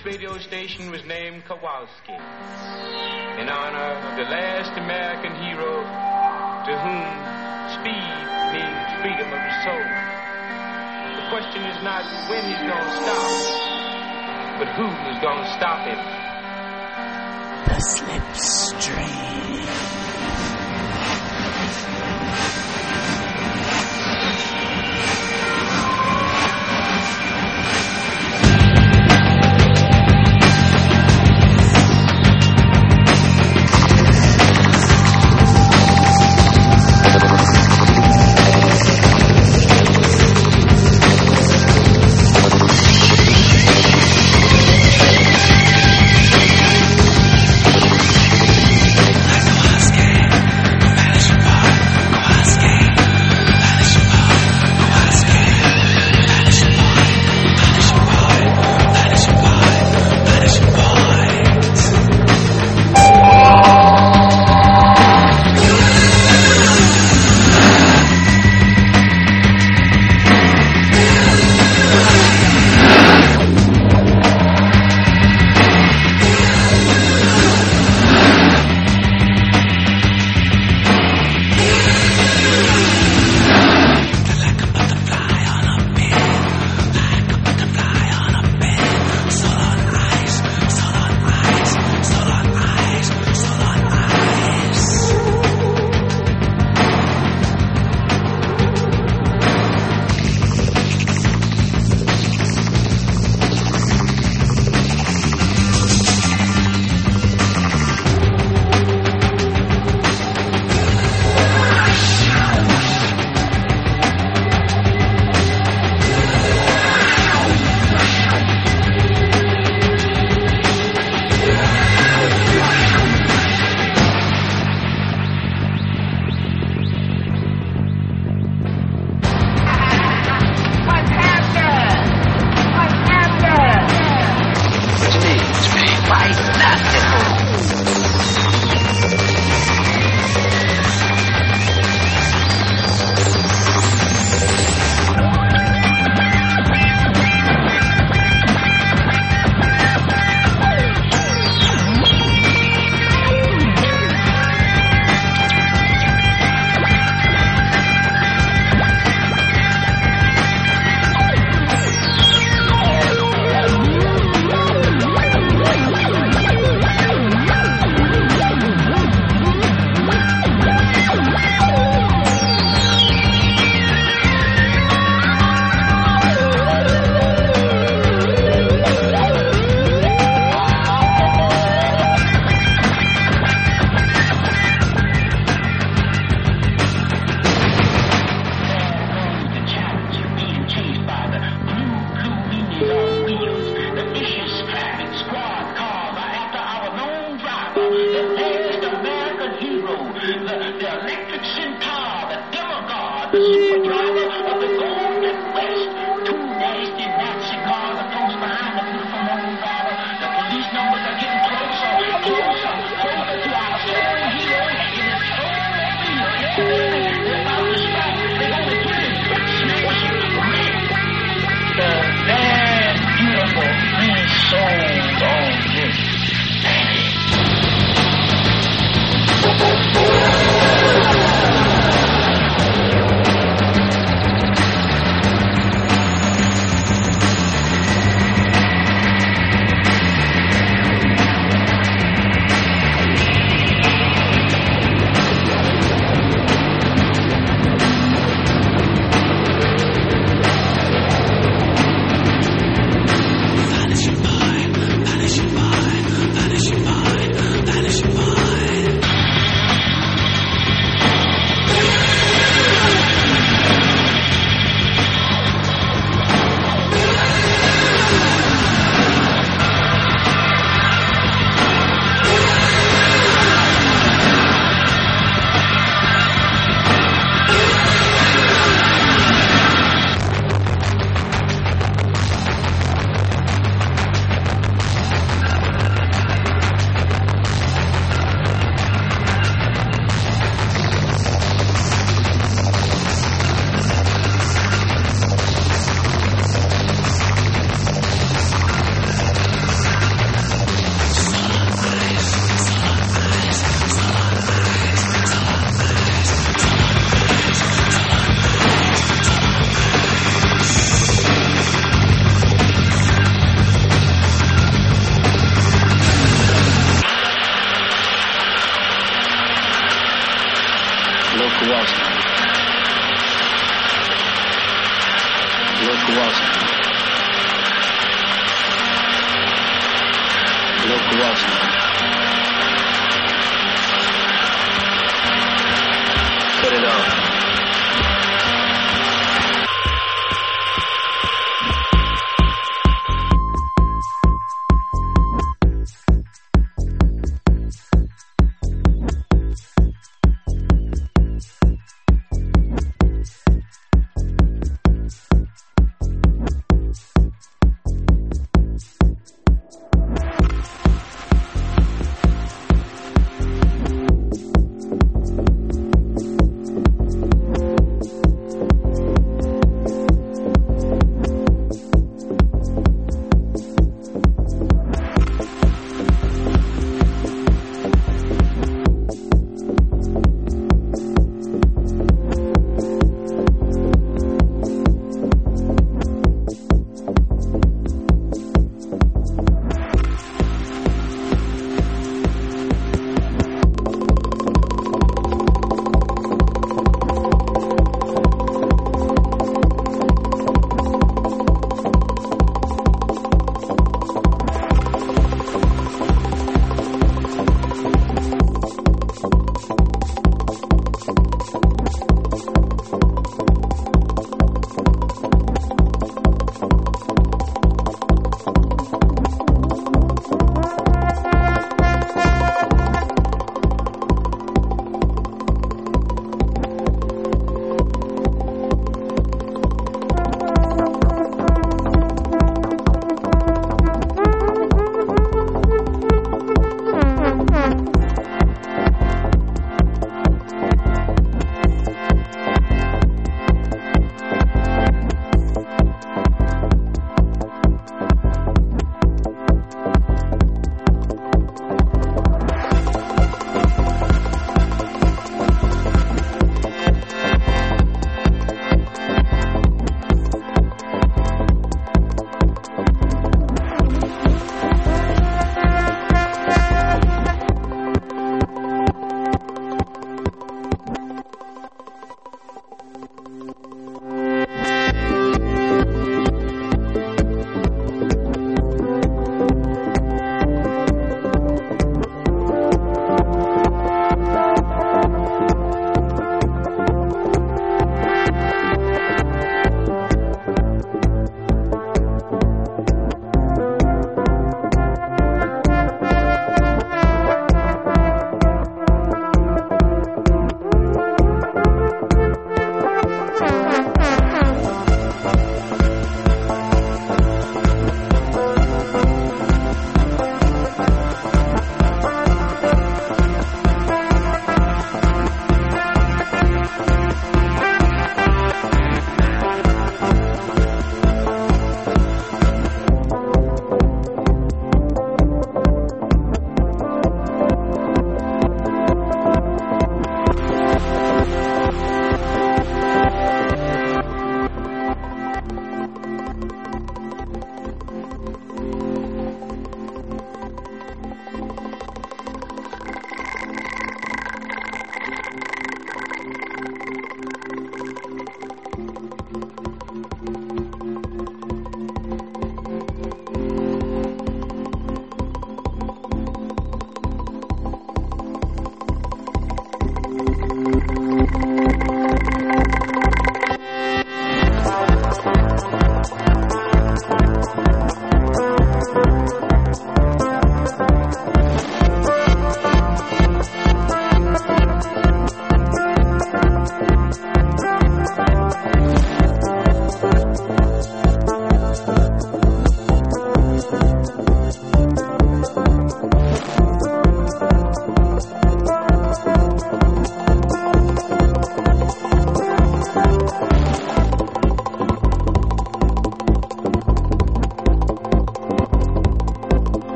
This radio station was named Kowalski in honor of the last American hero to whom speed means freedom of the soul. The question is not when he's going to stop, but who is going to stop him. The Slipstream. Let's go. Hello, Kowalski. Put it on.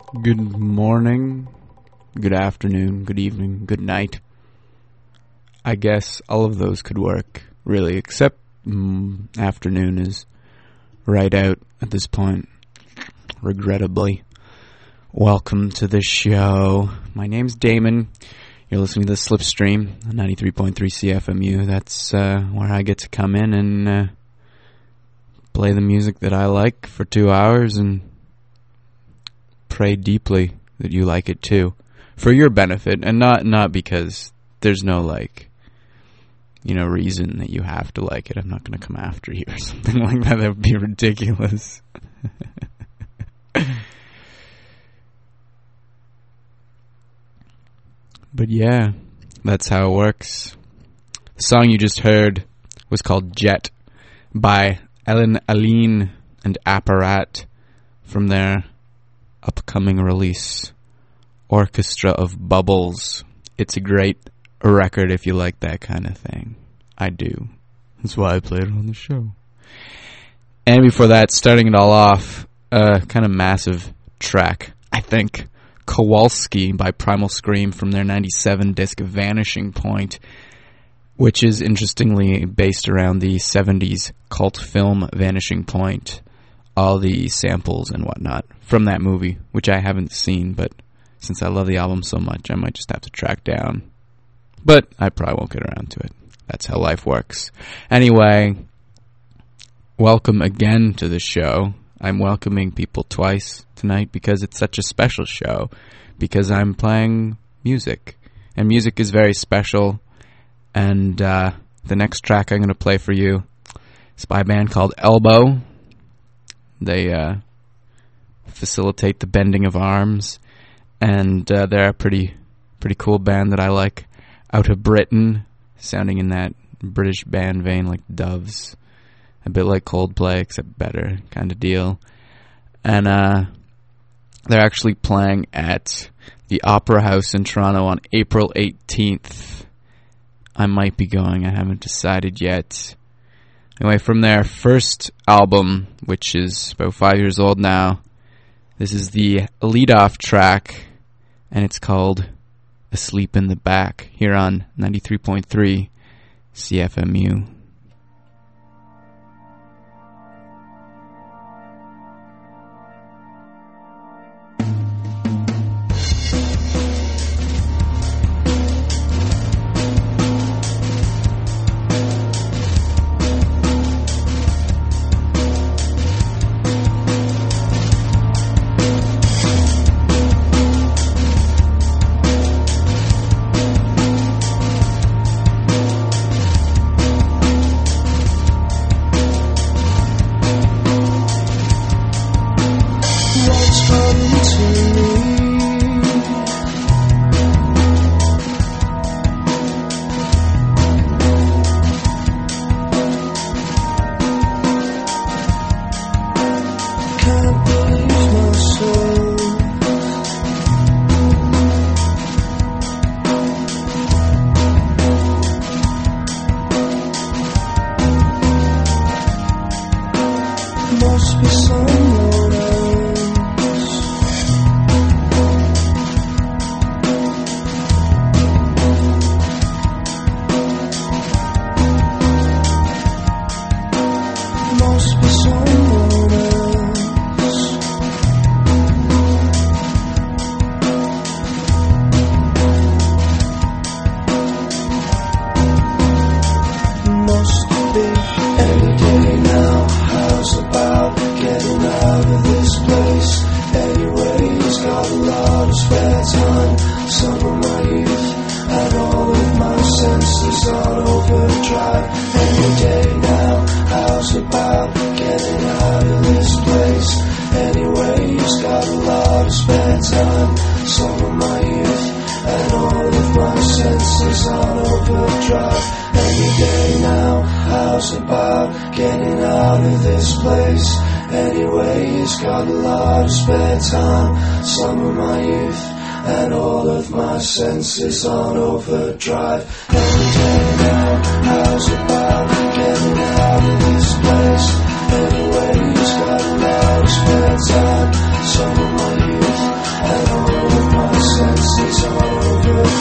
Good morning, good afternoon, good evening, good night. I guess all of those could work, really, except afternoon is right out at this point, regrettably. Welcome to the show. My name's Damon. You're listening to the Slipstream, 93.3 CFMU. That's where I get to come in and play the music that I like for 2 hours and pray deeply that you like it too, for your benefit, and not because there's no reason that you have to like it. I'm not going to come after you or something like that. That would be ridiculous. But yeah, that's how it works. The song you just heard was called Jet by Ellen Aline and Apparat from their upcoming release, Orchestra of Bubbles. It's a great record if you like that kind of thing. I do. That's why I played it on the show. And before that, starting it all off, a kind of massive track, I think, Kowalski by Primal Scream from their 97 disc Vanishing Point, which is interestingly based around the 70s cult film Vanishing Point. All the samples and whatnot from that movie, which I haven't seen, but since I love the album so much, I might just have to track down. But I probably won't get around to it. That's how life works. Anyway, welcome again to the show. I'm welcoming people twice tonight because it's such a special show, because I'm playing music. And music is very special. And the next track I'm going to play for you is by a band called Elbow. They facilitate the bending of arms, and they're a pretty cool band that I like, out of Britain, sounding in that British band vein like Doves, a bit like Coldplay, except better kind of deal. And they're actually playing at the Opera House in Toronto on April 18th. I might be going, I haven't decided yet. Anyway, from their first album, which is about 5 years old now, this is the lead-off track, and it's called Asleep in the Back, here on 93.3 CFMU. Senses on overdrive. Every day now, how's about getting out of this place? Anyway, he's got a lot of spare time. Some of my youth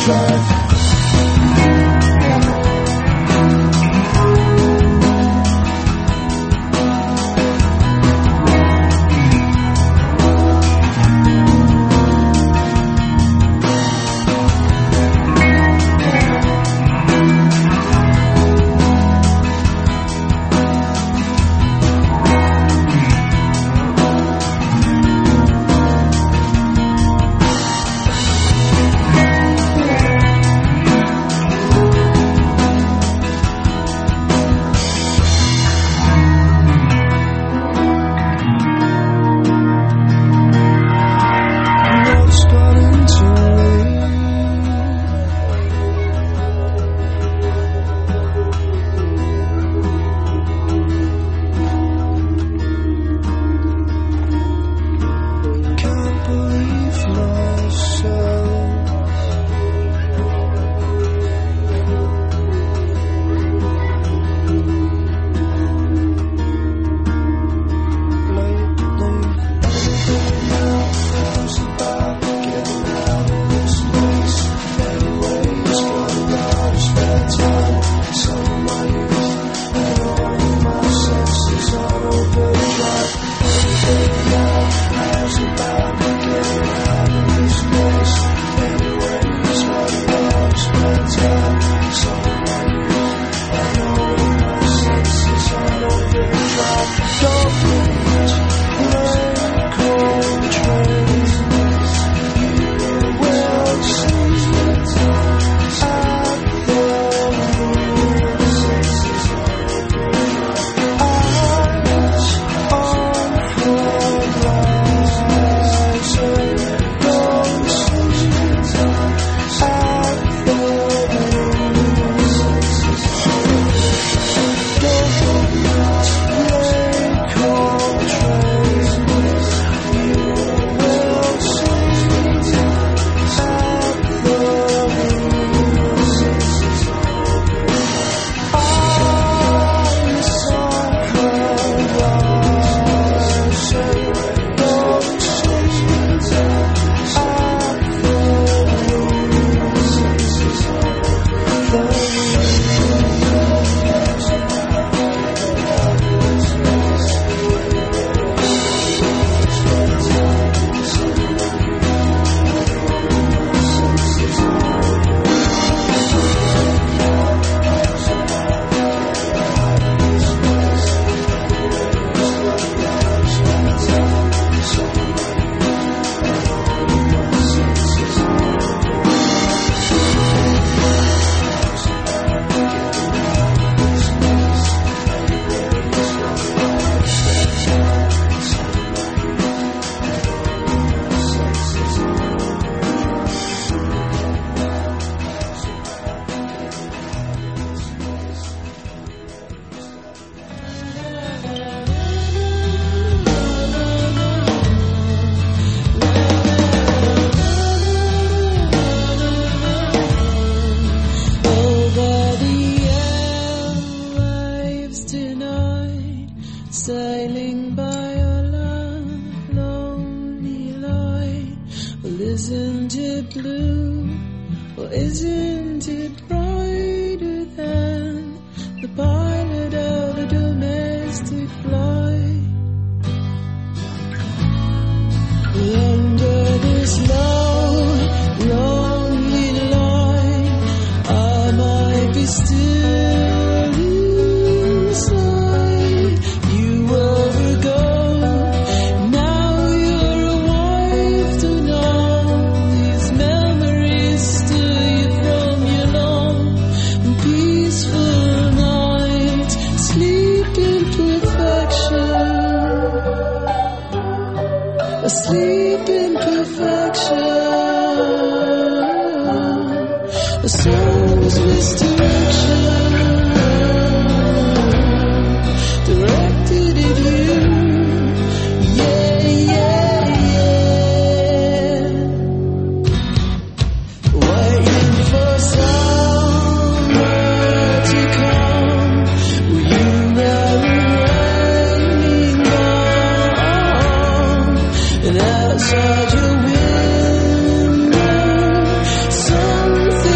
Isn't it blue, or isn't it brighter than the pilot of a domestic flight? Under this long, lonely line, I might be still inside. You were gone, now you're a wife to know. These memories stir you from your long and peaceful night. Sleep in perfection. Asleep in perfection, a soul's misdirection, directed at you, yeah, yeah, yeah. Waiting for someone to come, will you never let me know? And outside your window, something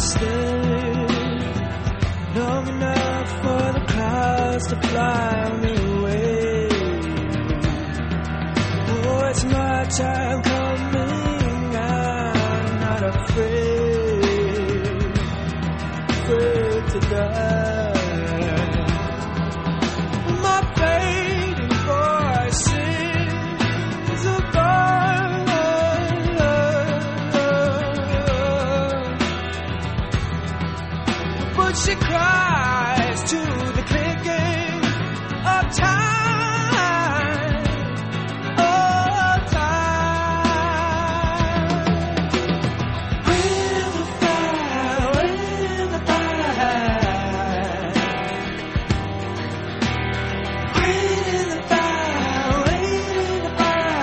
stay long enough for the clouds to fly me away. Oh, it's my time coming, I'm not afraid to die. My fading voice sings above, but she cries to the clicking of time, of time. When the fire, when the fire, wait in the fire, wait in the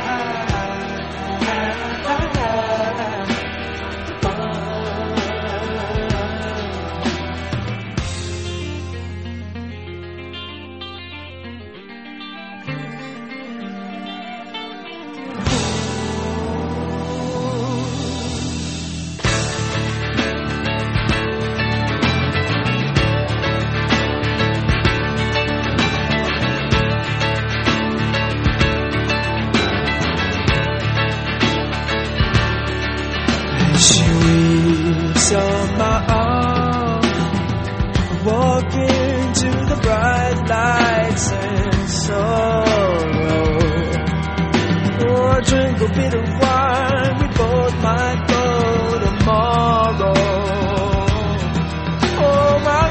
she weeps on my arm, walking to the bright lights and sorrow. Oh, drink a bit of wine, we both might go tomorrow. Oh, my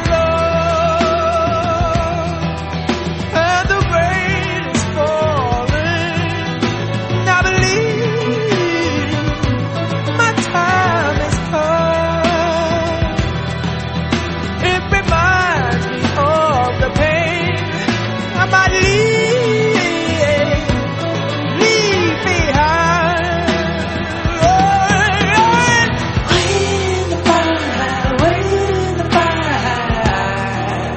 love, and the rain is falling, and I believe my time is come. It reminds me of the pain I might leave behind. Wait in the fire, wait in the fire,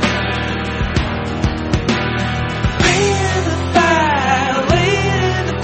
wait in the fire, wait in the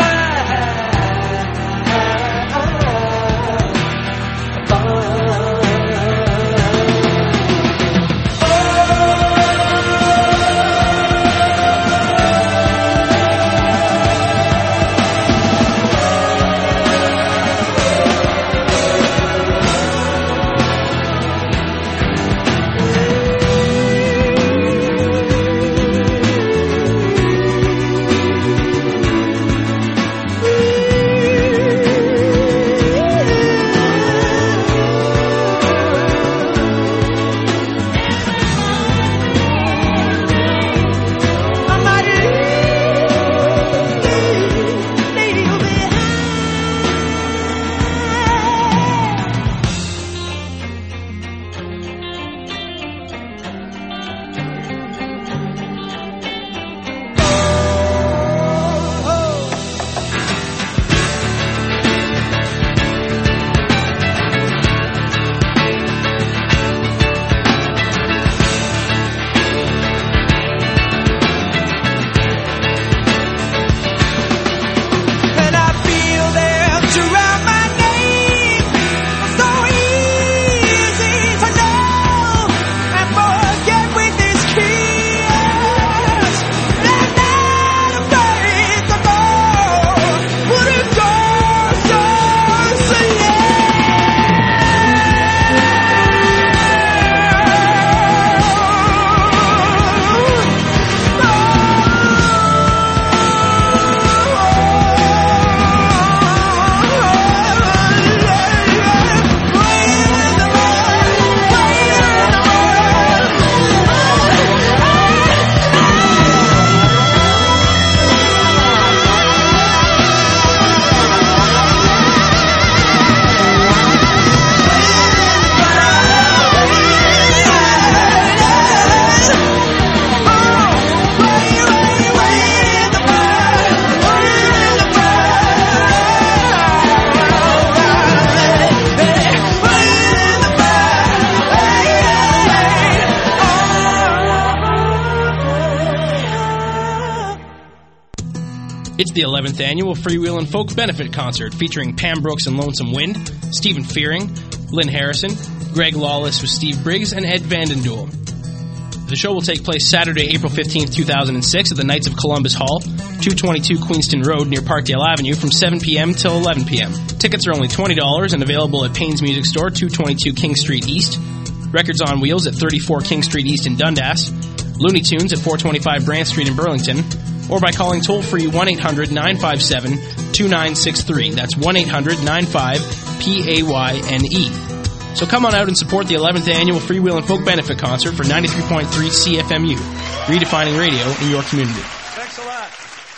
It's the 11th annual Freewheelin' Folk Benefit Concert featuring Pam Brooks and Lonesome Wind, Stephen Fearing, Lynn Harrison, Greg Lawless with Steve Briggs, and Ed Vandendoel. The show will take place Saturday, April 15th, 2006 at the Knights of Columbus Hall, 222 Queenston Road near Parkdale Avenue from 7 p.m. till 11 p.m. Tickets are only $20 and available at Payne's Music Store, 222 King Street East, Records on Wheels at 34 King Street East in Dundas, Looney Tunes at 425 Brant Street in Burlington, or by calling toll-free 1-800-957-2963. That's 1-800-95-PAYNE. So come on out and support the 11th Annual Freewheelin' Folk Benefit Concert for 93.3 CFMU, redefining radio in your community. Thanks a lot.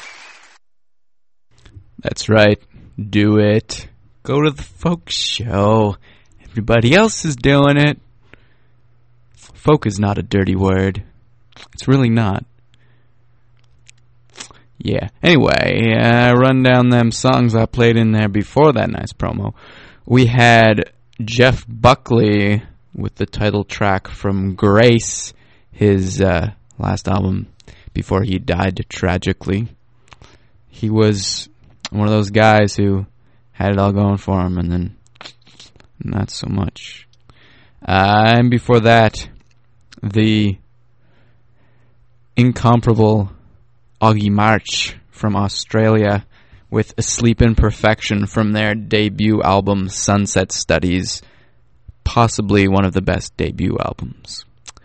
That's right. Do it. Go to the folk show. Everybody else is doing it. Folk is not a dirty word. It's really not. Yeah. Anyway, run down them songs I played in there before that nice promo. We had Jeff Buckley with the title track from Grace, his last album before he died tragically. He was one of those guys who had it all going for him and then not so much. And before that, the incomparable Augie March from Australia with Asleep in Perfection from their debut album Sunset Studies, possibly one of the best debut albums.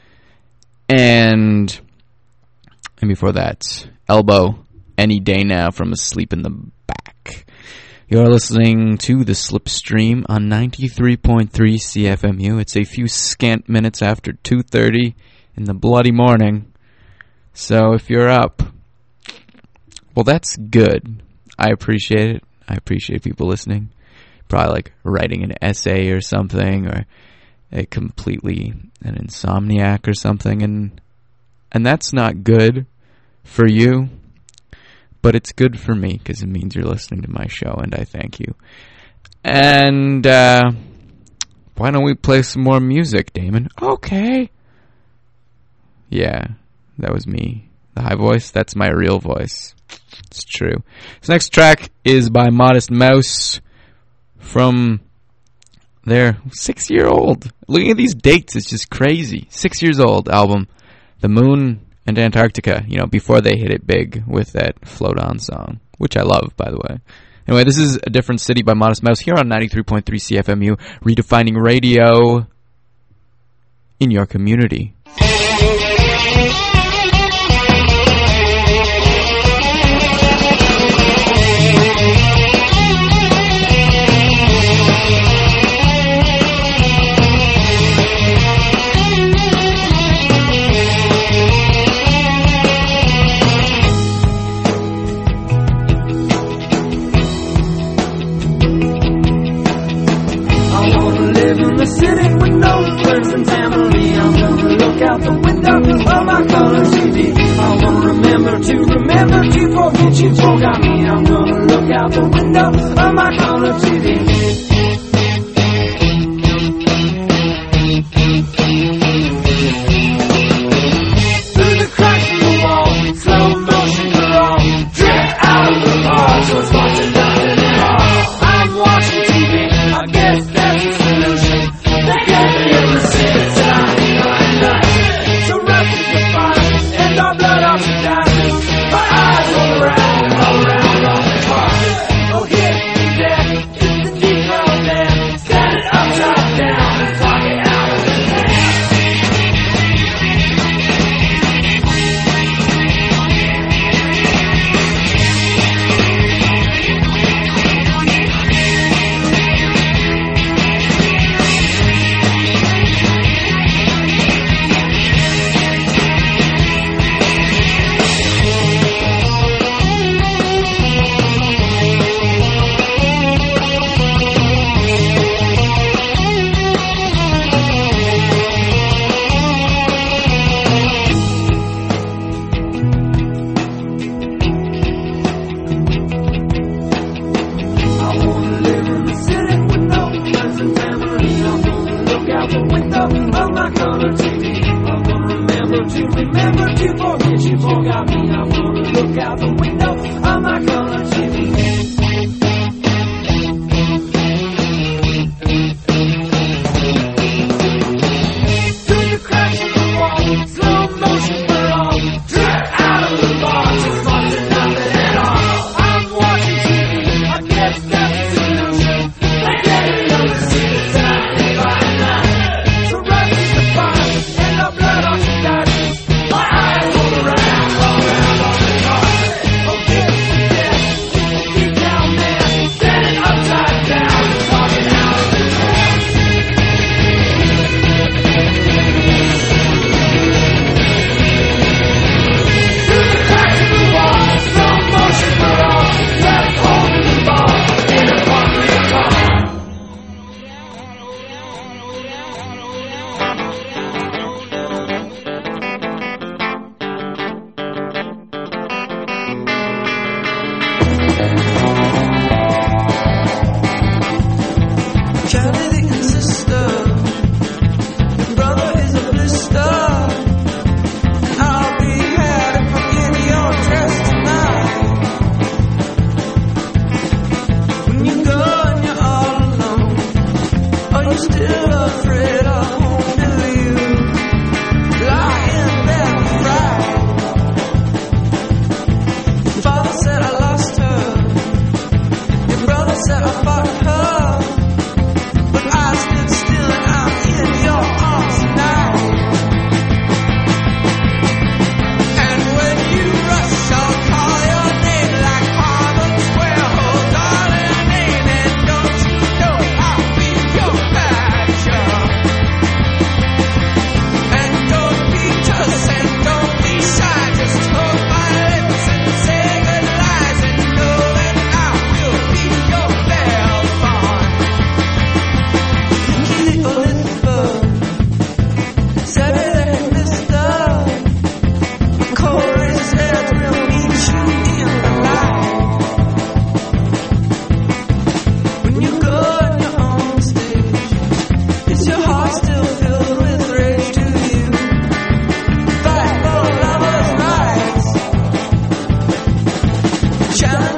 And before that, Elbow, Any Day Now from Asleep in the Back. You're listening to the Slipstream on 93.3 CFMU. It's a few scant minutes after 2:30 in the bloody morning. So if you're up, well, that's good. I appreciate it. I appreciate people listening. Probably like writing an essay or something, or an insomniac or something, and that's not good for you, but it's good for me because it means you're listening to my show, and I thank you. And why don't we play some more music, Damon? Okay. Yeah, that was me. The high voice, that's my real voice. It's true. This next track is by Modest Mouse from their 6-year-old. Looking at these dates, it's just crazy. 6 years old album, The Moon and Antarctica, before they hit it big with that Float On song, which I love, by the way. Anyway, this is A Different City by Modest Mouse here on 93.3 CFMU, redefining radio in your community. Sitting with no friends and family, I'm gonna look out the window of my color TV. I wanna remember to forget you forgot me. I'm gonna look out the window of my color TV. Through the cracks in the wall, slow motion crawl, drift out of the bar, so it's watching nothing at all. I'm watching TV, I guess that's the solution. They gave me a receipt, said I ain't going nuts. So rough as the fire, and our blood off the diamond. My eyes all around the park. Oh, here and there, it's the deep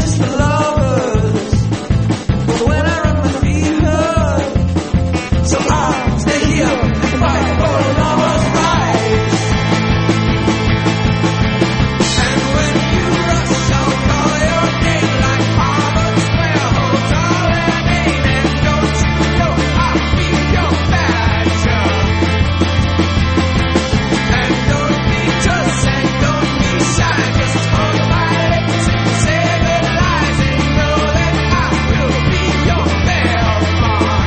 just for lovers. But when I run my feet hurt, so I'll stay here and fight for a lover's rights. And when you rush, I'll call your name like Harvard's square. Hold all their name, and don't you know I'll be your badger. And don't be just and don't be shy, just hold my lips and say good lies and know that I will be your bellman.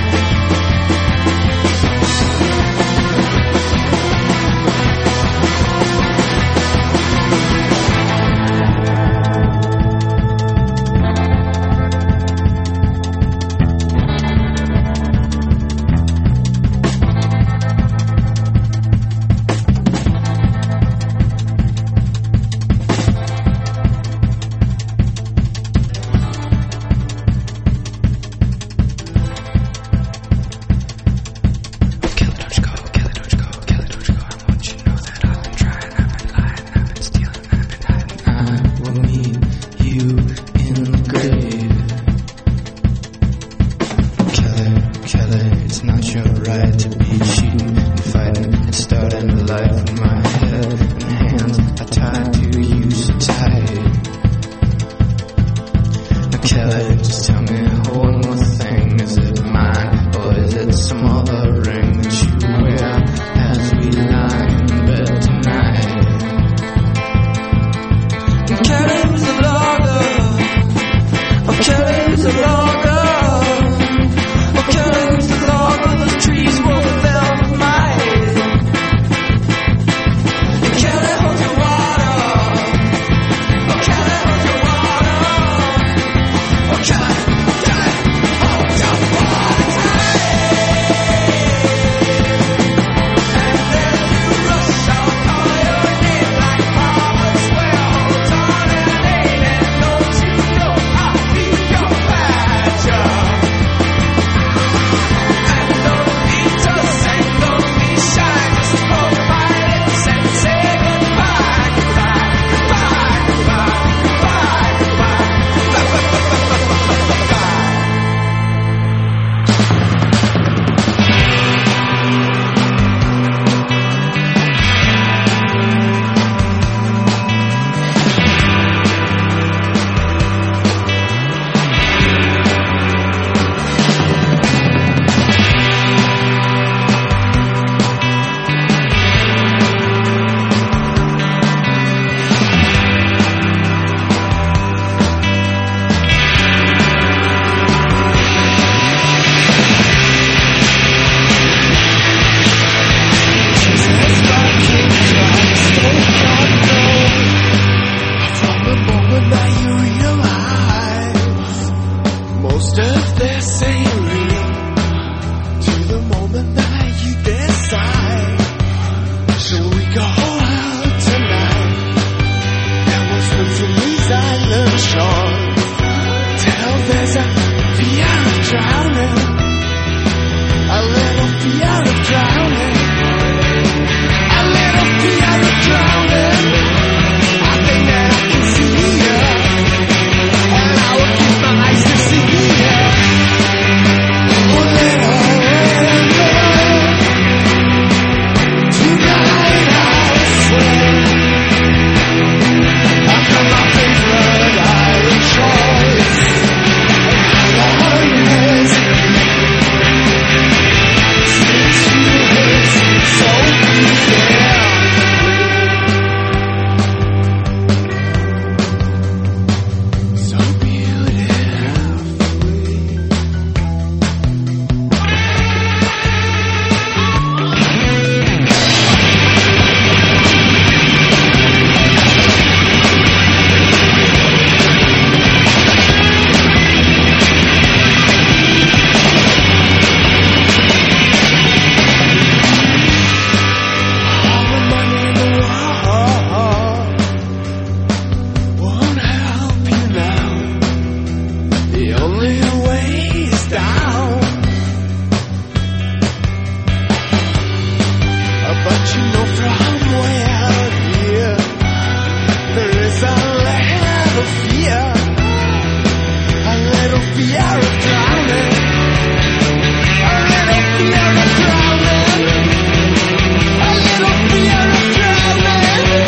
fear of drowning. A little fear of drowning. A little fear of drowning.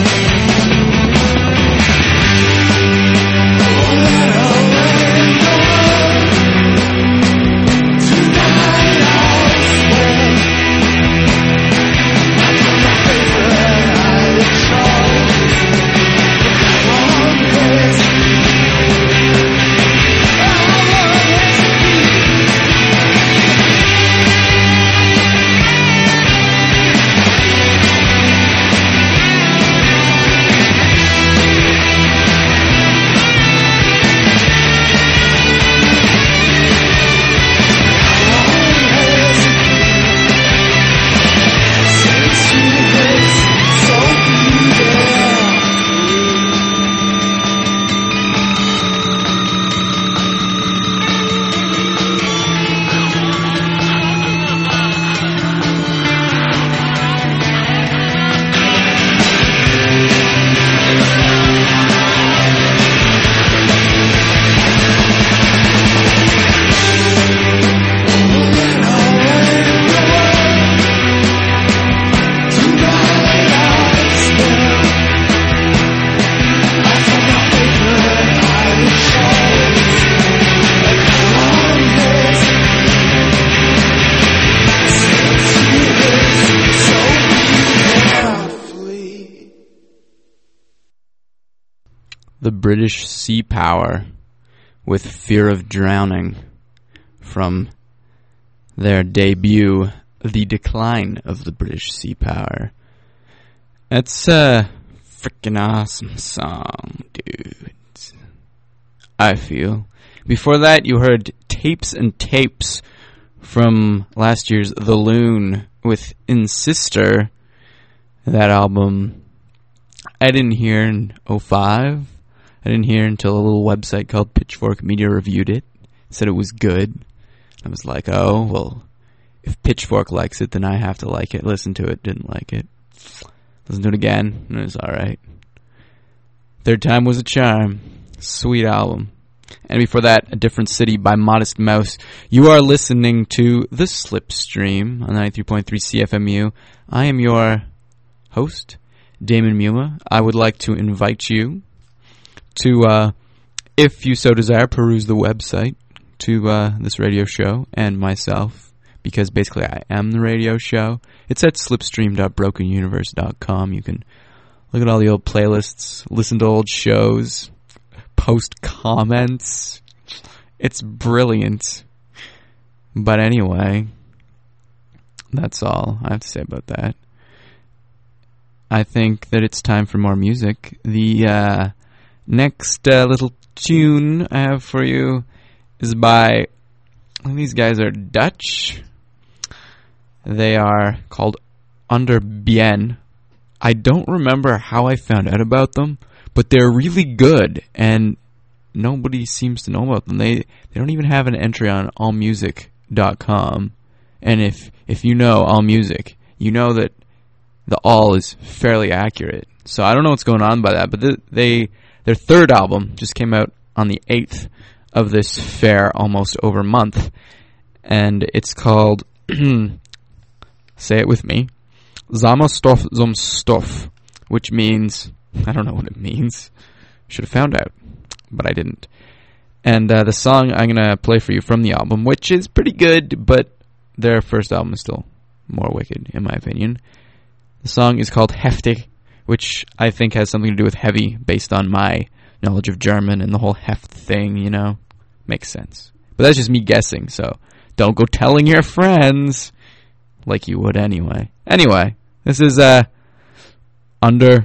Oh, let her rain go. Tonight I'll spend my favorite Irish song. On this, The British Sea Power with Fear of Drowning from their debut, The Decline of the British Sea Power. That's a freaking awesome song, dude. I feel. Before that, you heard Tapes and Tapes from last year's The Loon with Insister. That album I didn't hear in 2005. I didn't hear until a little website called Pitchfork Media reviewed it. Said it was good. I was like, oh, well, if Pitchfork likes it, then I have to like it. Listen to it, didn't like it. Listen to it again, and it was alright. Third Time Was a Charm. Sweet album. And before that, A Different City by Modest Mouse. You are listening to The Slipstream on 93.3 CFMU. I am your host, Damon Mula. I would like to invite you to, if you so desire, peruse the website to this radio show and myself, because basically I am the radio show. It's at slipstream.brokenuniverse.com. You can look at all the old playlists, listen to old shows, post comments. It's brilliant. But anyway, that's all I have to say about that. I think that it's time for more music. The next little tune I have for you is by, these guys are Dutch. They are called Under Bien. I don't remember how I found out about them, but they're really good, and nobody seems to know about them. They don't even have an entry on allmusic.com. And if you know AllMusic, you know that the All is fairly accurate. So I don't know what's going on by that, but their third album just came out on the 8th of this fair almost over month, and it's called, say it with me, Zamostof zum Stoff, which means, I don't know what it means, should have found out, but I didn't. And the song I'm going to play for you from the album, which is pretty good, but their first album is still more wicked, in my opinion. The song is called Heftig, which I think has something to do with heavy, based on my knowledge of German and the whole Heft thing, you know. Makes sense. But that's just me guessing, so don't go telling your friends, like you would anyway. Anyway, this is Unter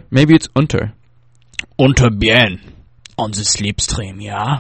Bien on the Slipstream, yeah?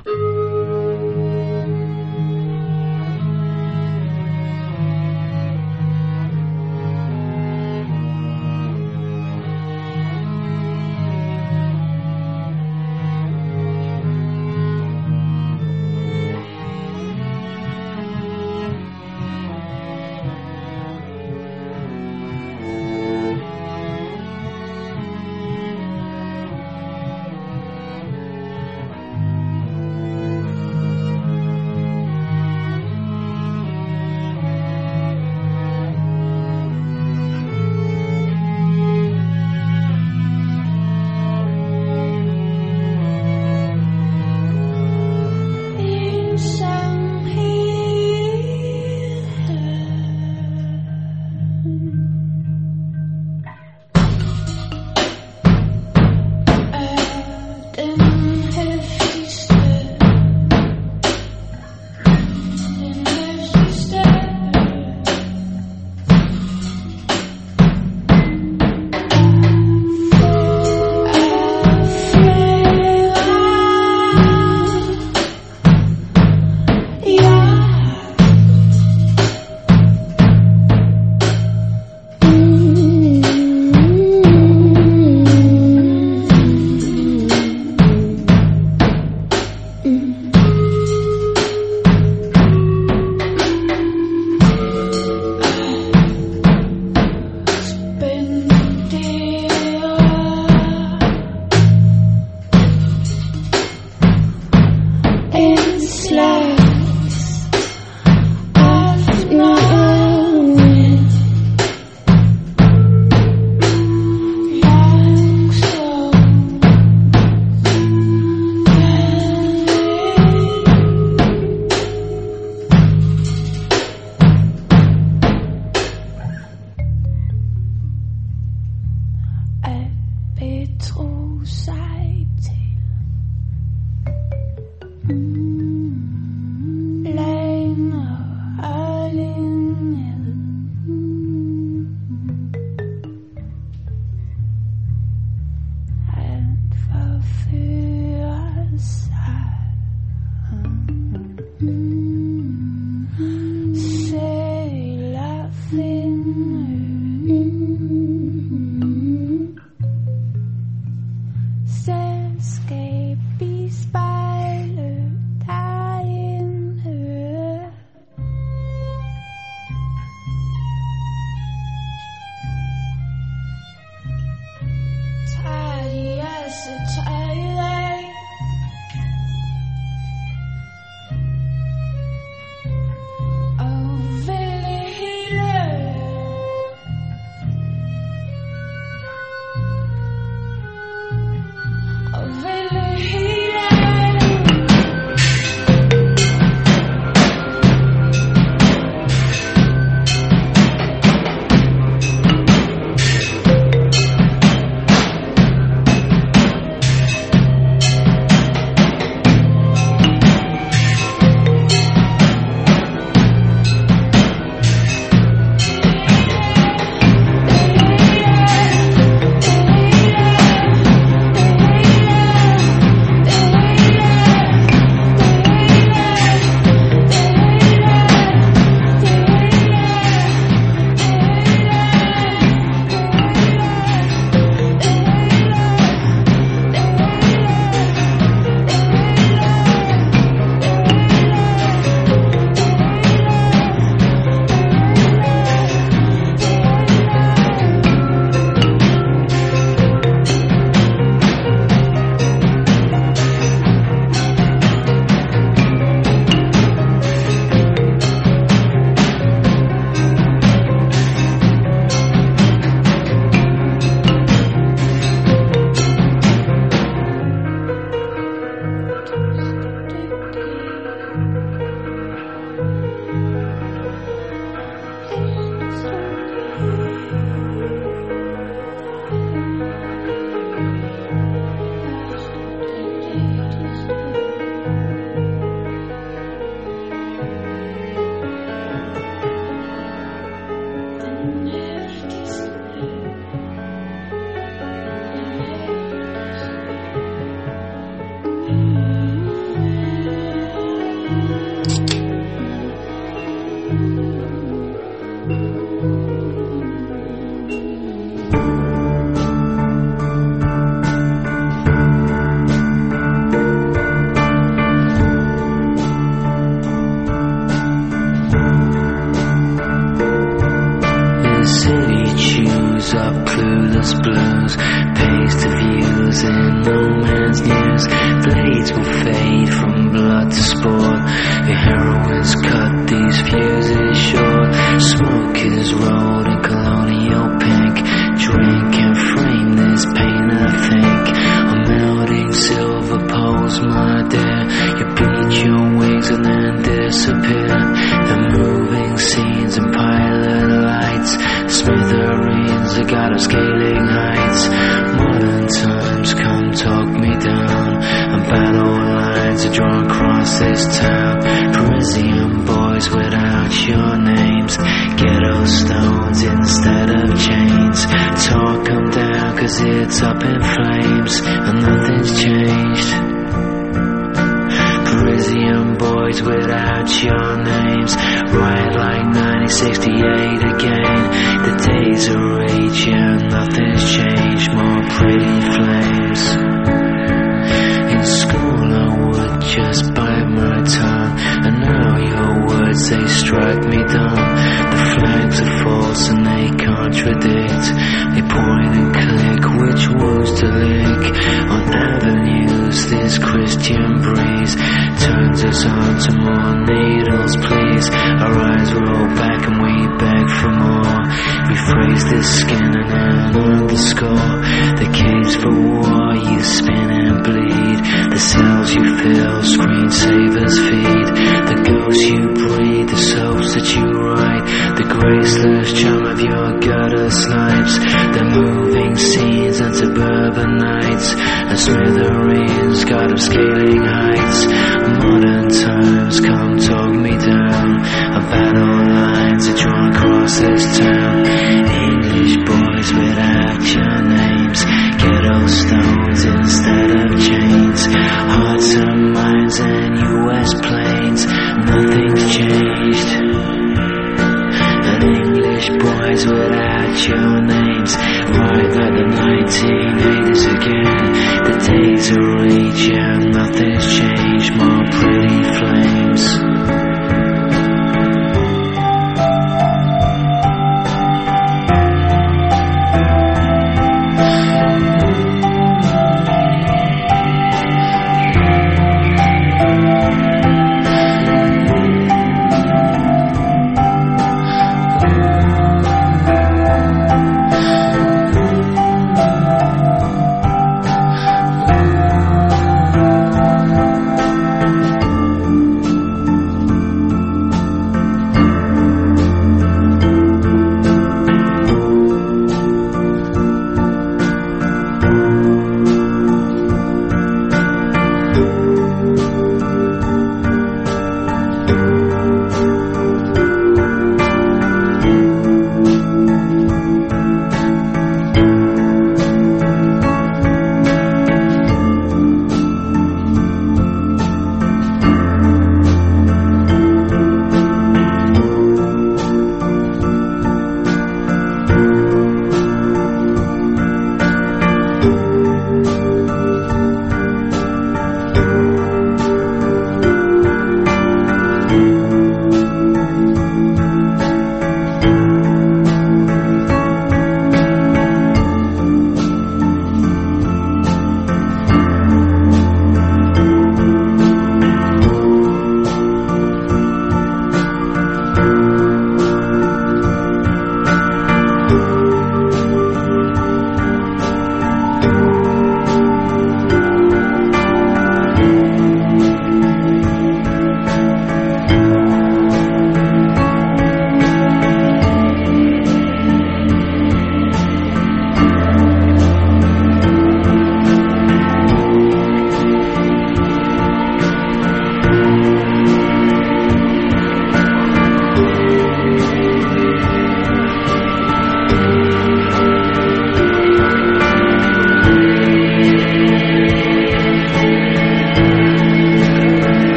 Smithereens, God of scaling heights.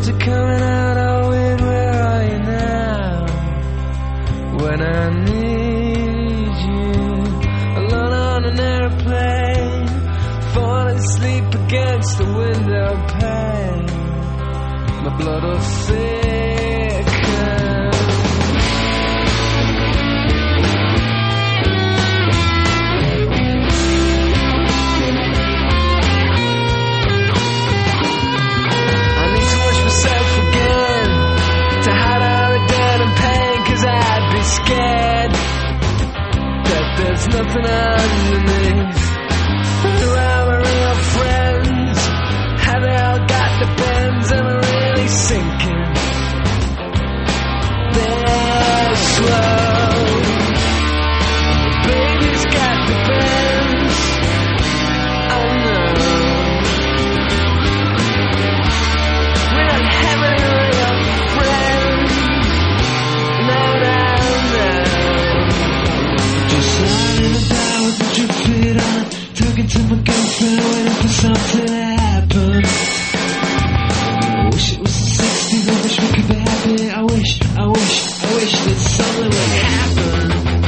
words are coming out all weird. Where are you now? When I need you, alone on an airplane, falling asleep against the window pane. My blood will thicken. I need to wash myself again, to hide all the dirt and pain, 'cause I'd be scared that there's nothing underneath. Who are my real friends? Have they all got the bends? Am I really sinking? They're slow. Baby's got the bends. Oh no. We're not having any real friends. No, no, no. Just lying about with your feet on, talking to my girlfriend, waiting for something to happen. I wish it was the 60s, I wish we could be happy. I wish that something would happen.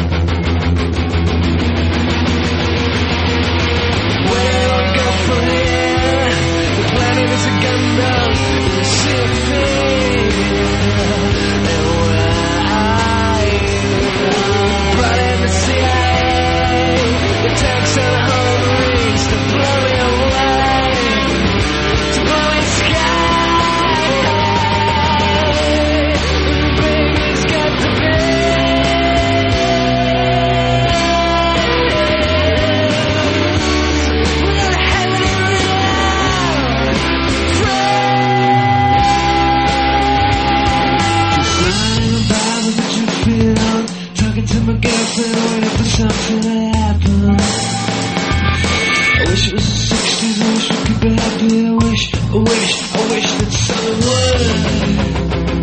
Where do I go from here? The planet is a Gundam in the sea of fear. And where are you? Brought in the CIA, the tanks and the home marines to blow me away, to blow me sky. Baby's got the bends. We're not having it real friends. Just lying about with your feet on, talking to my girlfriend, waiting for something to happen. I wish it was the 60s, I wish we could be happy. I wish that something would.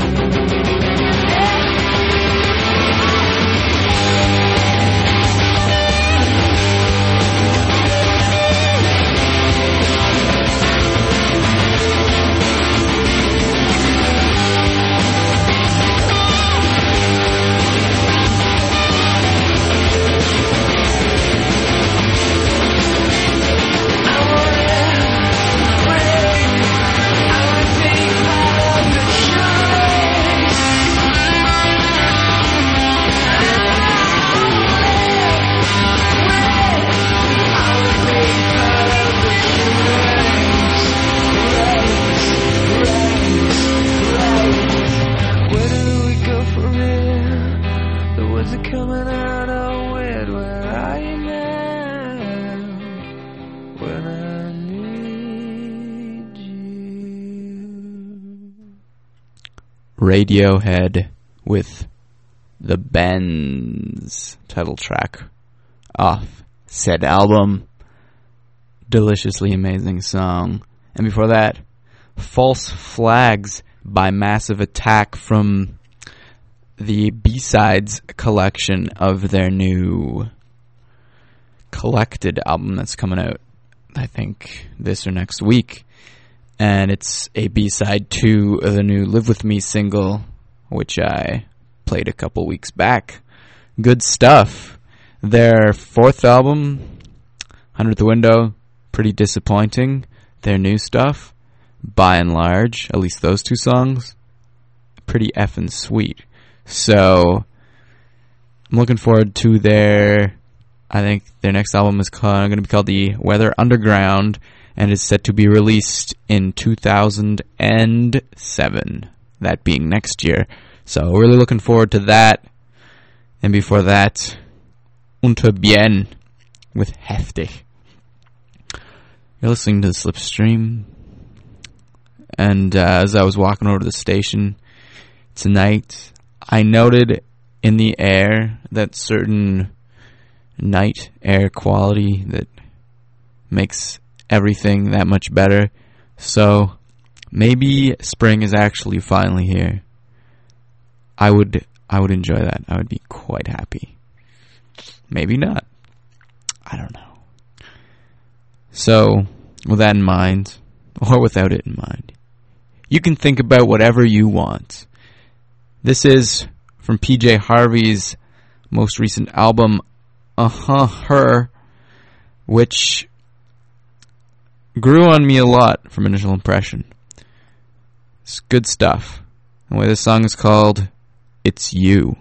Where do we go from here? The words are coming out all weird. Where are you now? When I need you. Radiohead with The Bends, title track off said album. Deliciously amazing song. And before that, False Flags by Massive Attack from the B-Sides collection of their new collected album that's coming out, I think, this or next week. And it's a B-side to the new Live With Me single, which I played a couple weeks back. Good stuff. Their fourth album, 100th Window, pretty disappointing. Their new stuff, by and large, at least those two songs, pretty effing sweet. So I'm looking forward to their, I think their next album is going to be called The Weather Underground, and is set to be released in 2007, that being next year. So really looking forward to that. And before that, Unter Bien with Heftig. You're listening to the Slipstream. And as I was walking over to the station tonight, I noted in the air that certain night air quality that makes everything that much better. So maybe spring is actually finally here. I would enjoy that. I would be quite happy. Maybe not. I don't know. So with that in mind, or without it in mind, You can think about whatever you want. This is from PJ Harvey's most recent album, Her, which grew on me a lot from initial impression. It's good stuff. Anyway, this song is called It's You.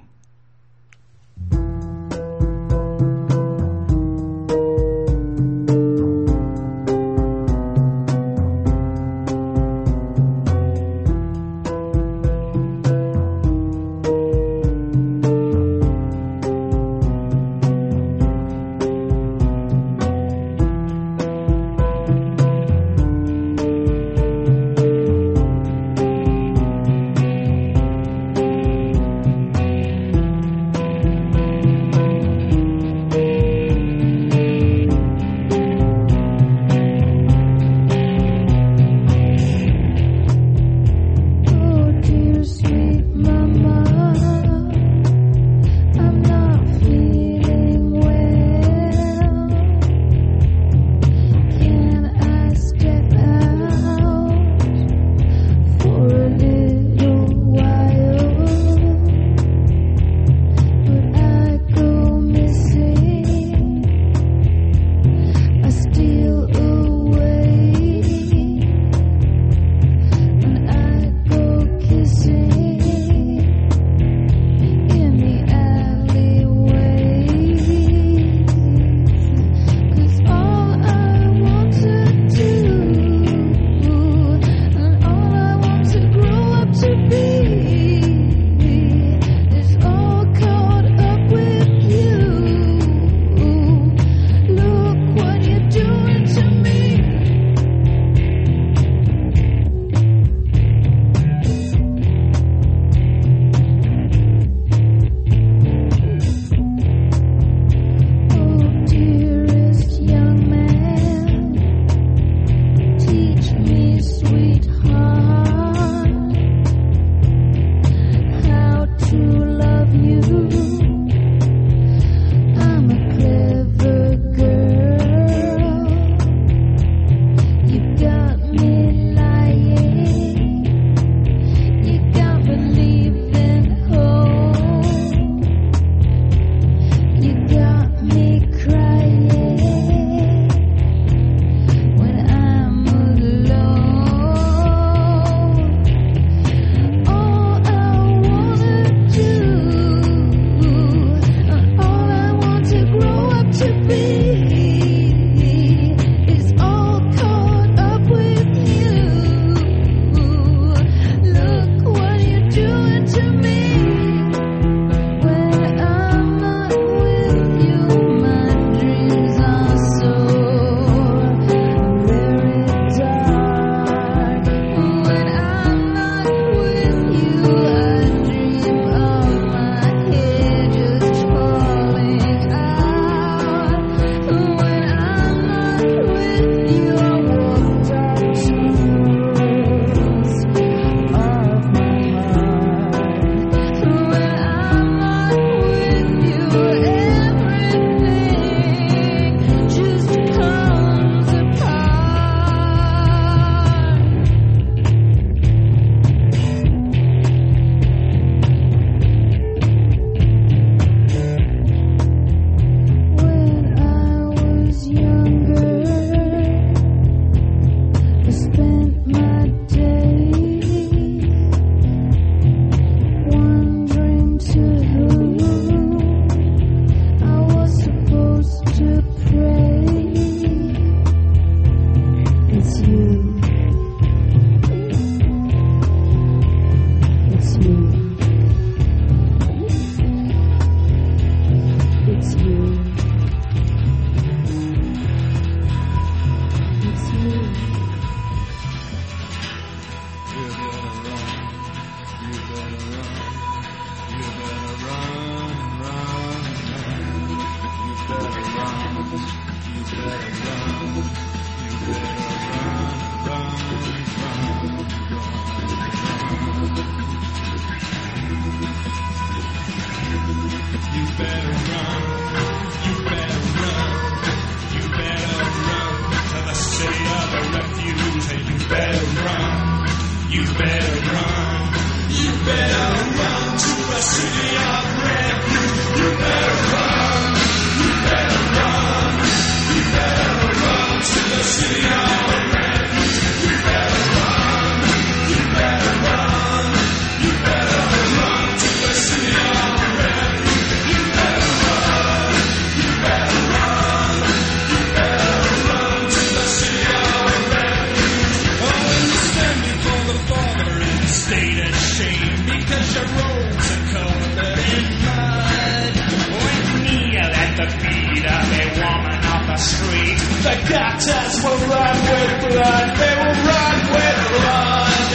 The gutters will run with blood. They will run with blood.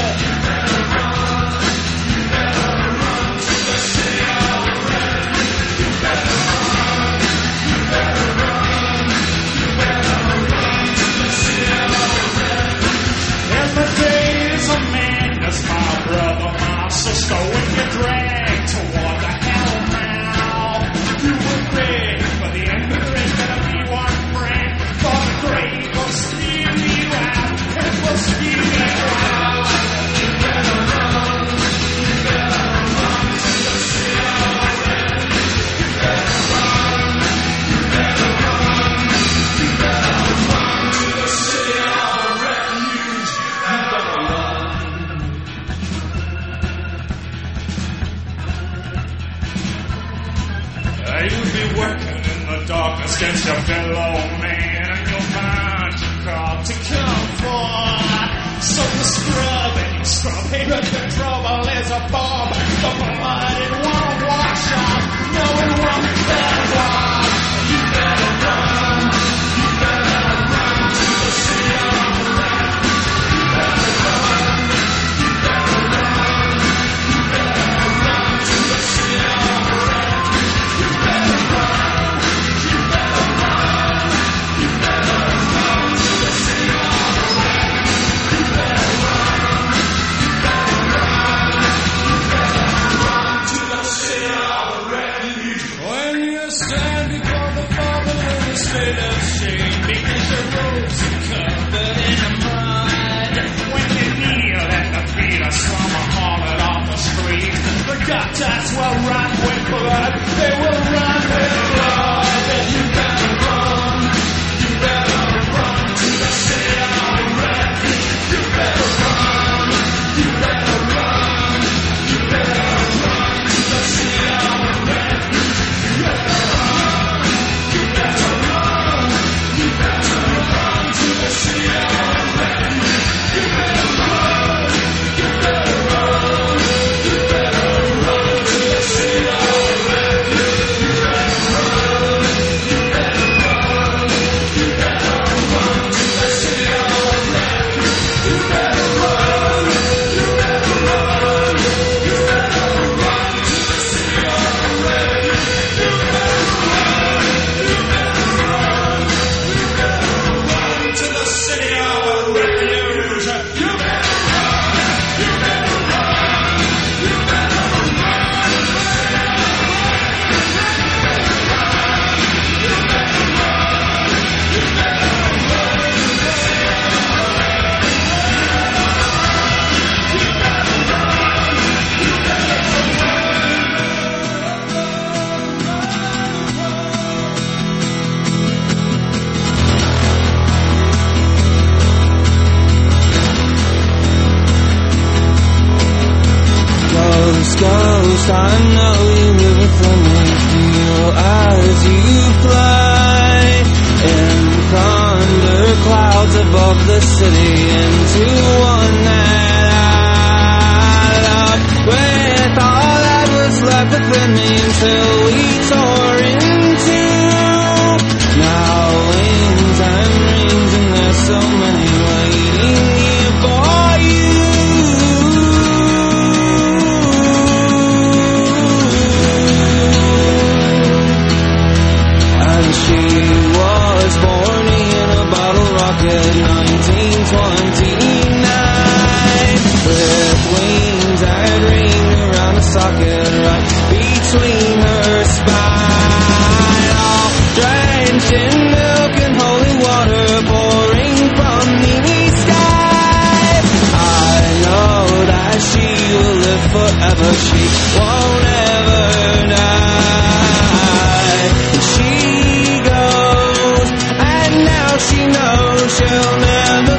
In the days of madness, my brother, my sister, when you drag toward the hell now, you were ready for the end of the race. Gonna be one friend, for the grave will spew you out. It will spew you out. You better run. You better run to the city of refuge. You better run. You better run. You better run to the city of refuge. You better run. You'll be working in the darkness against your fellow man, and you'll find you called to come forth. So you scrub and you scrub, hey, but the trouble is a bomb. The blood, it won't wash off. No, it won't wash off. You better run. You better run to the city of refuge. You better run. You better run. You better run to the city of refuge. You better run. You better run. You better run to the city of refuge. You better run. You better run. You better run to the city of refuge. When you stand before the Father in a state of shame, because your robes are covered in mud. When you kneel at the feet of some harlot off the street, the gutters will run with blood. They will run with blood. You better run. You better run to the city of refuge. You better run. You better run. You better run to the city of refuge. You better run. You better run. You better run to the city of refuge. You better run. You better run. You better run to the city of refuge. You better run. You better run. You better run to the city of refuge. You better run. You better run. You better run to the city of refuge. You better run. You better run. You better run to the city of refuge. You better run. You better run. You better Ghost, I know you live within me. Feel as you fly in thunder clouds above the city into one that I loved with all that was left within me until we tore into now wings and rings, and there's so many waiting here for you. She was born in a bottle rocket, 1929, with wings that ring around a socket right between her spine, all drenched in milk and holy water pouring from the sky. I know that she will live forever, she won't ever die. She knows she'll never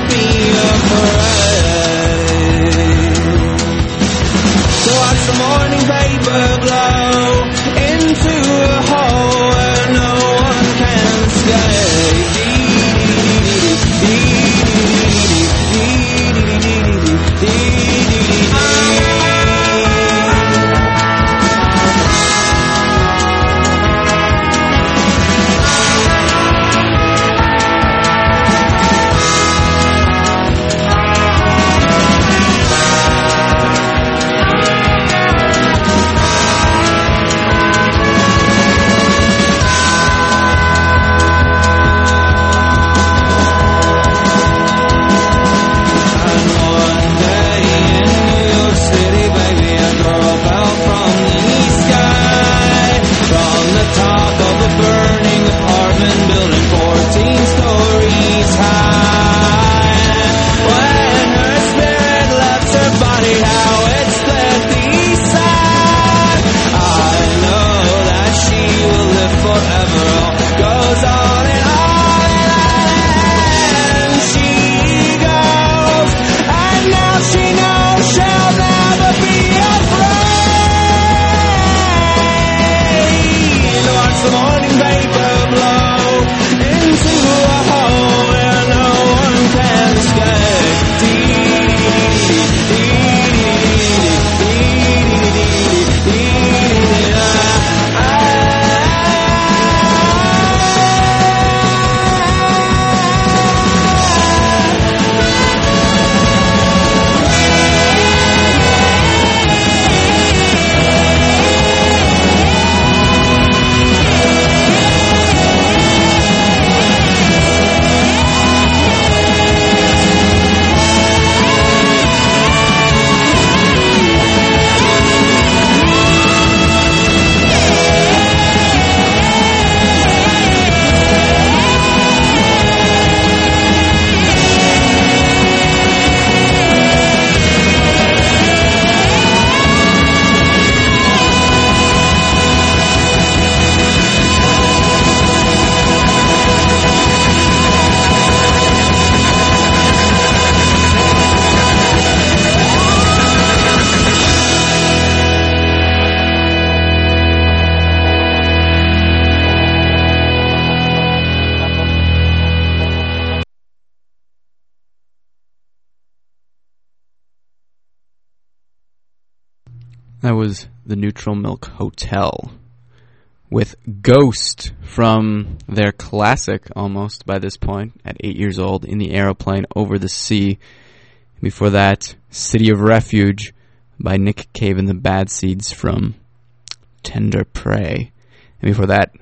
That was the Neutral Milk Hotel with Ghost from their classic, almost by this point, at 8 years old, In the Aeroplane Over the Sea. Before that, City of Refuge by Nick Cave and the Bad Seeds from Tender Prey. And before that,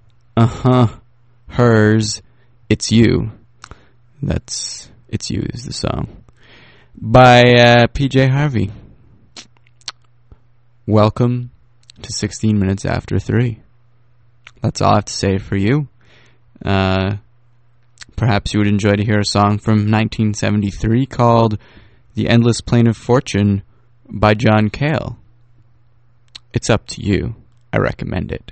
Hers, It's You. That's It's You is the song. By PJ Harvey. Welcome to 16 Minutes After 3. That's all I have to say for you. Perhaps you would enjoy to hear a song from 1973 called The Endless Plane of Fortune by John Cale. It's up to you. I recommend it.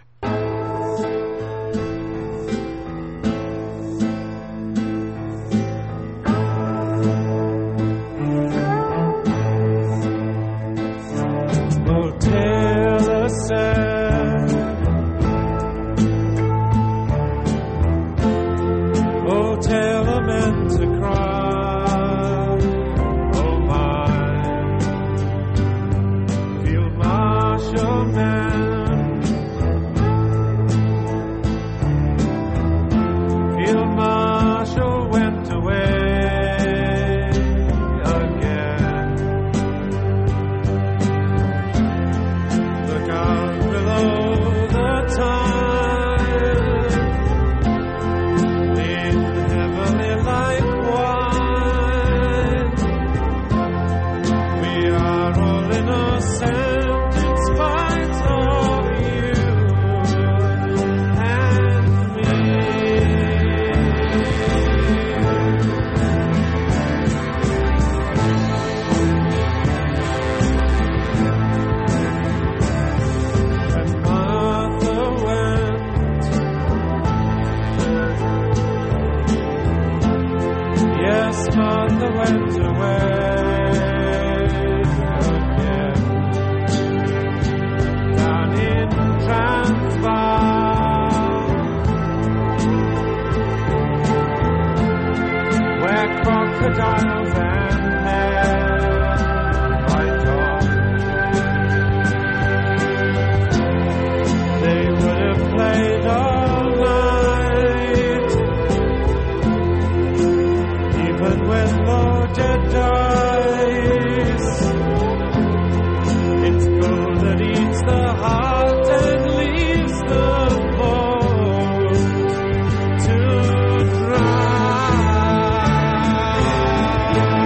To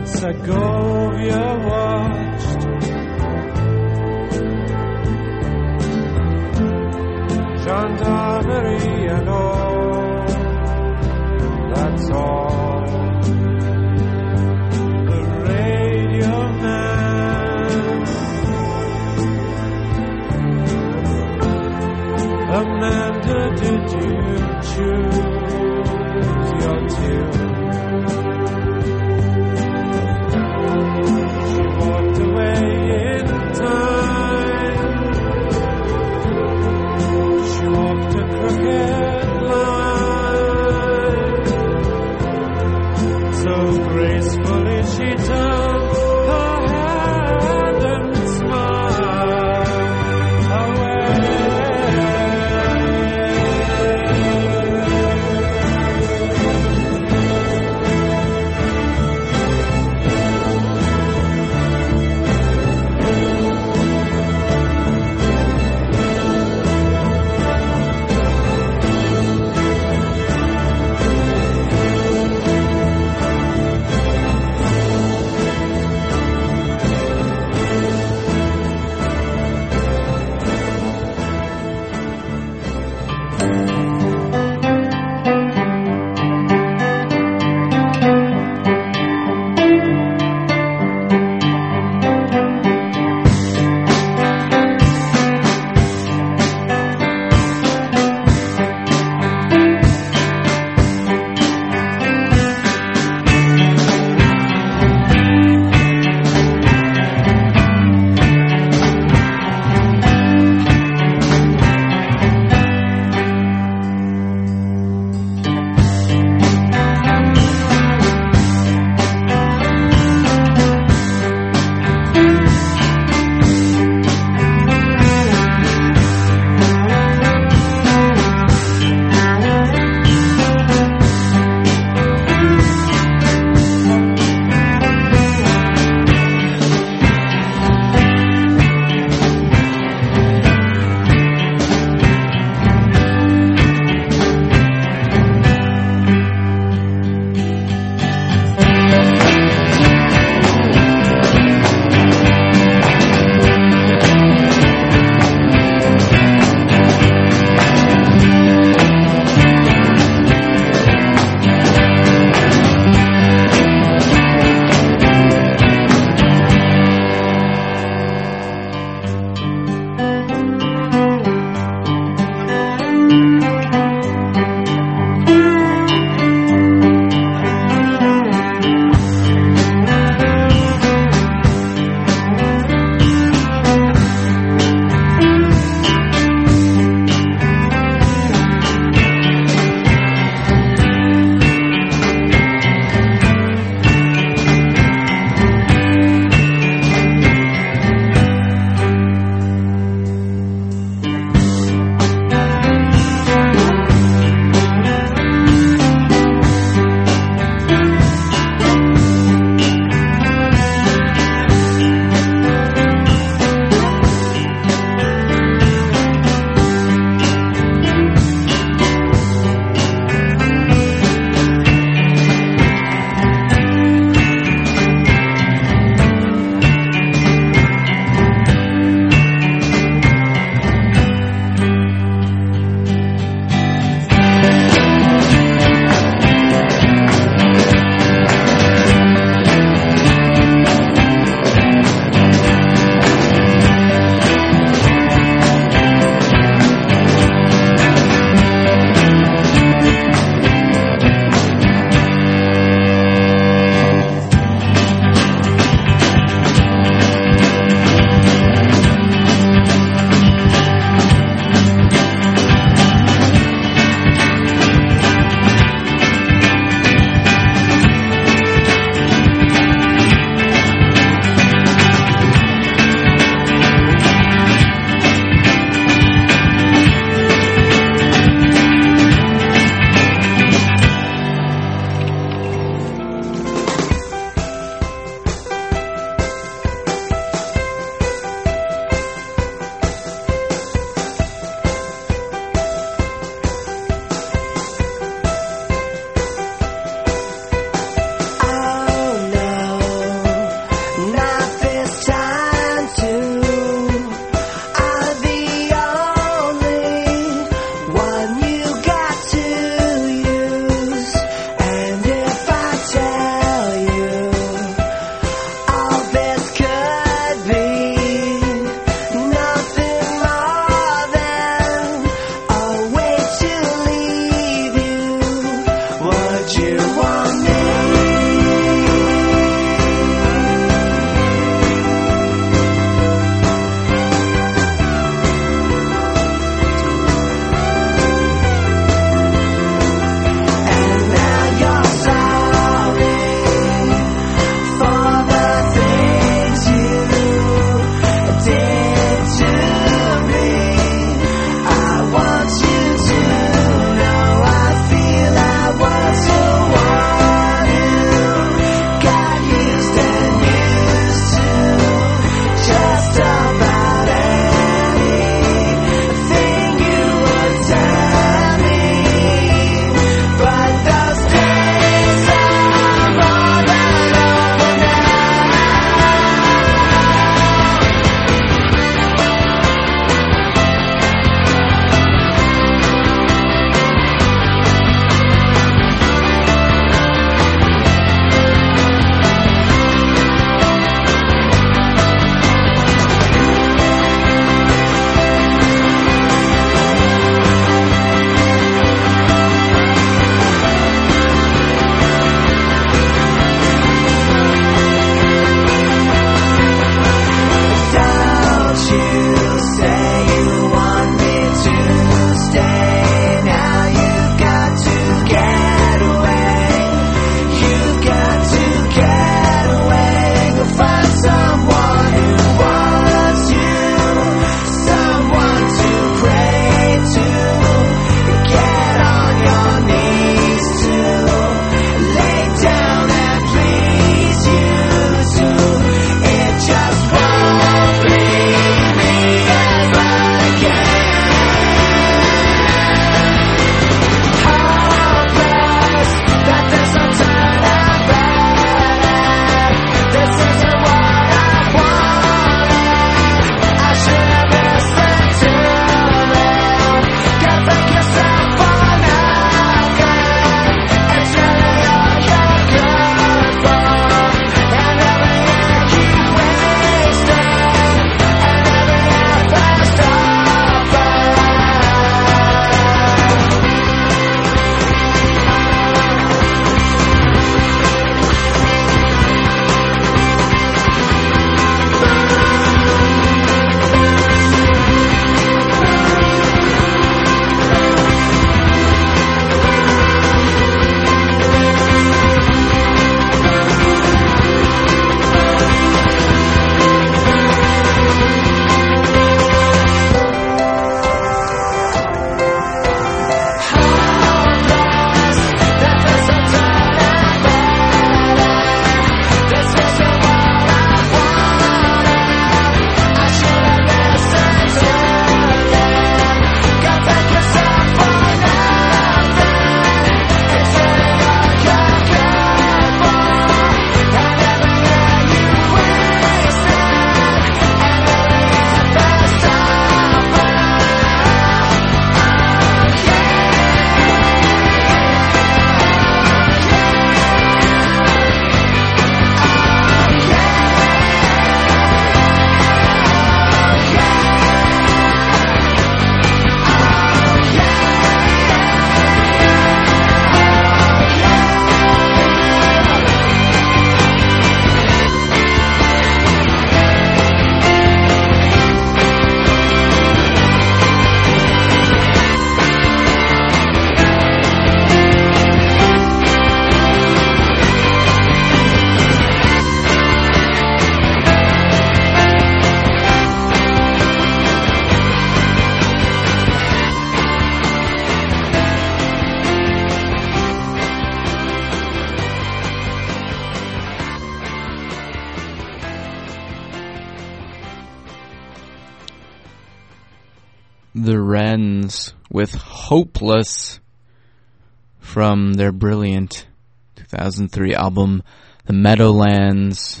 The Wrens with Hopeless from their brilliant 2003 album, The Meadowlands.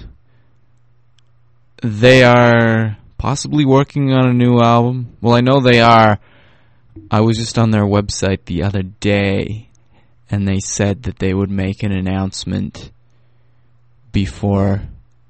They are possibly working on a new album. Well, I know they are. I was just on their website the other day, and they said that they would make an announcement before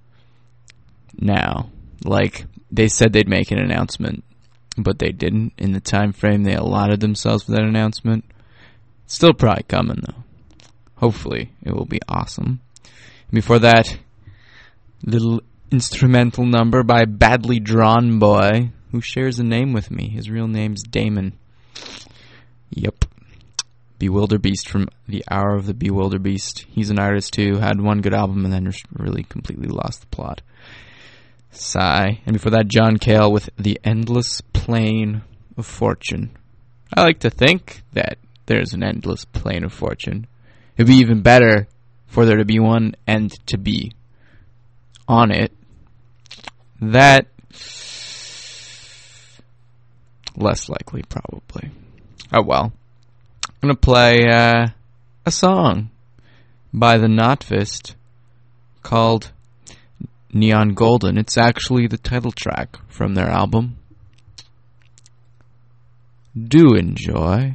now. Like, they said they'd make an announcement, but they didn't in the time frame they allotted themselves for that announcement. Still probably coming, though. Hopefully, it will be awesome. Before that, little instrumental number by Badly Drawn Boy, who shares a name with me. His real name's Damon. Yep. Bewilderbeast from The Hour of the Bewilderbeast. He's an artist who had one good album and then just really completely lost the plot. Sigh. And before that, John Cale with The Endless Plane of Fortune. I like to think that there's an endless plane of fortune. It'd be even better for there to be one and to be on it. That, less likely, probably. Oh well. I'm going to play a song by the Knotfist called Neon Golden. It's actually the title track from their album. Do enjoy.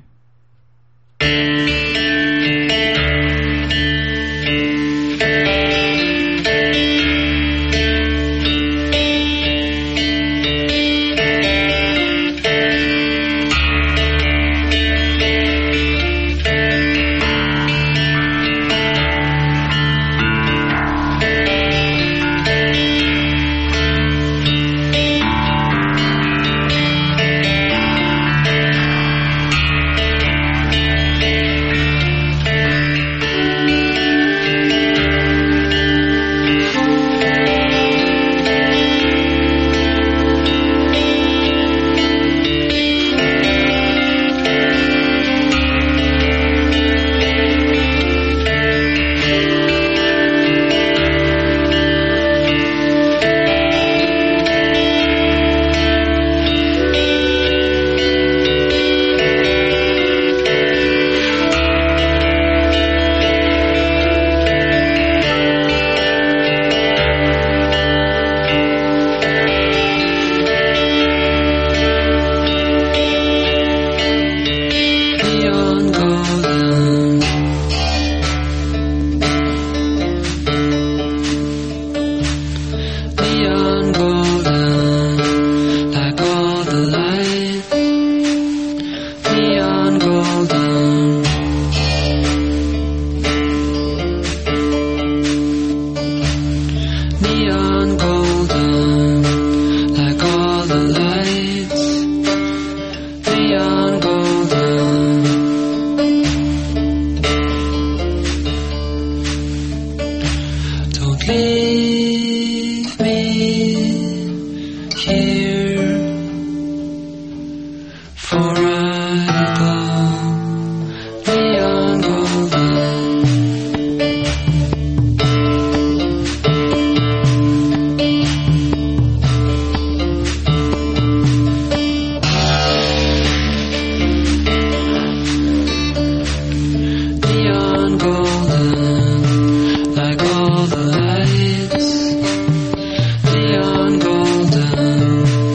Neon golden.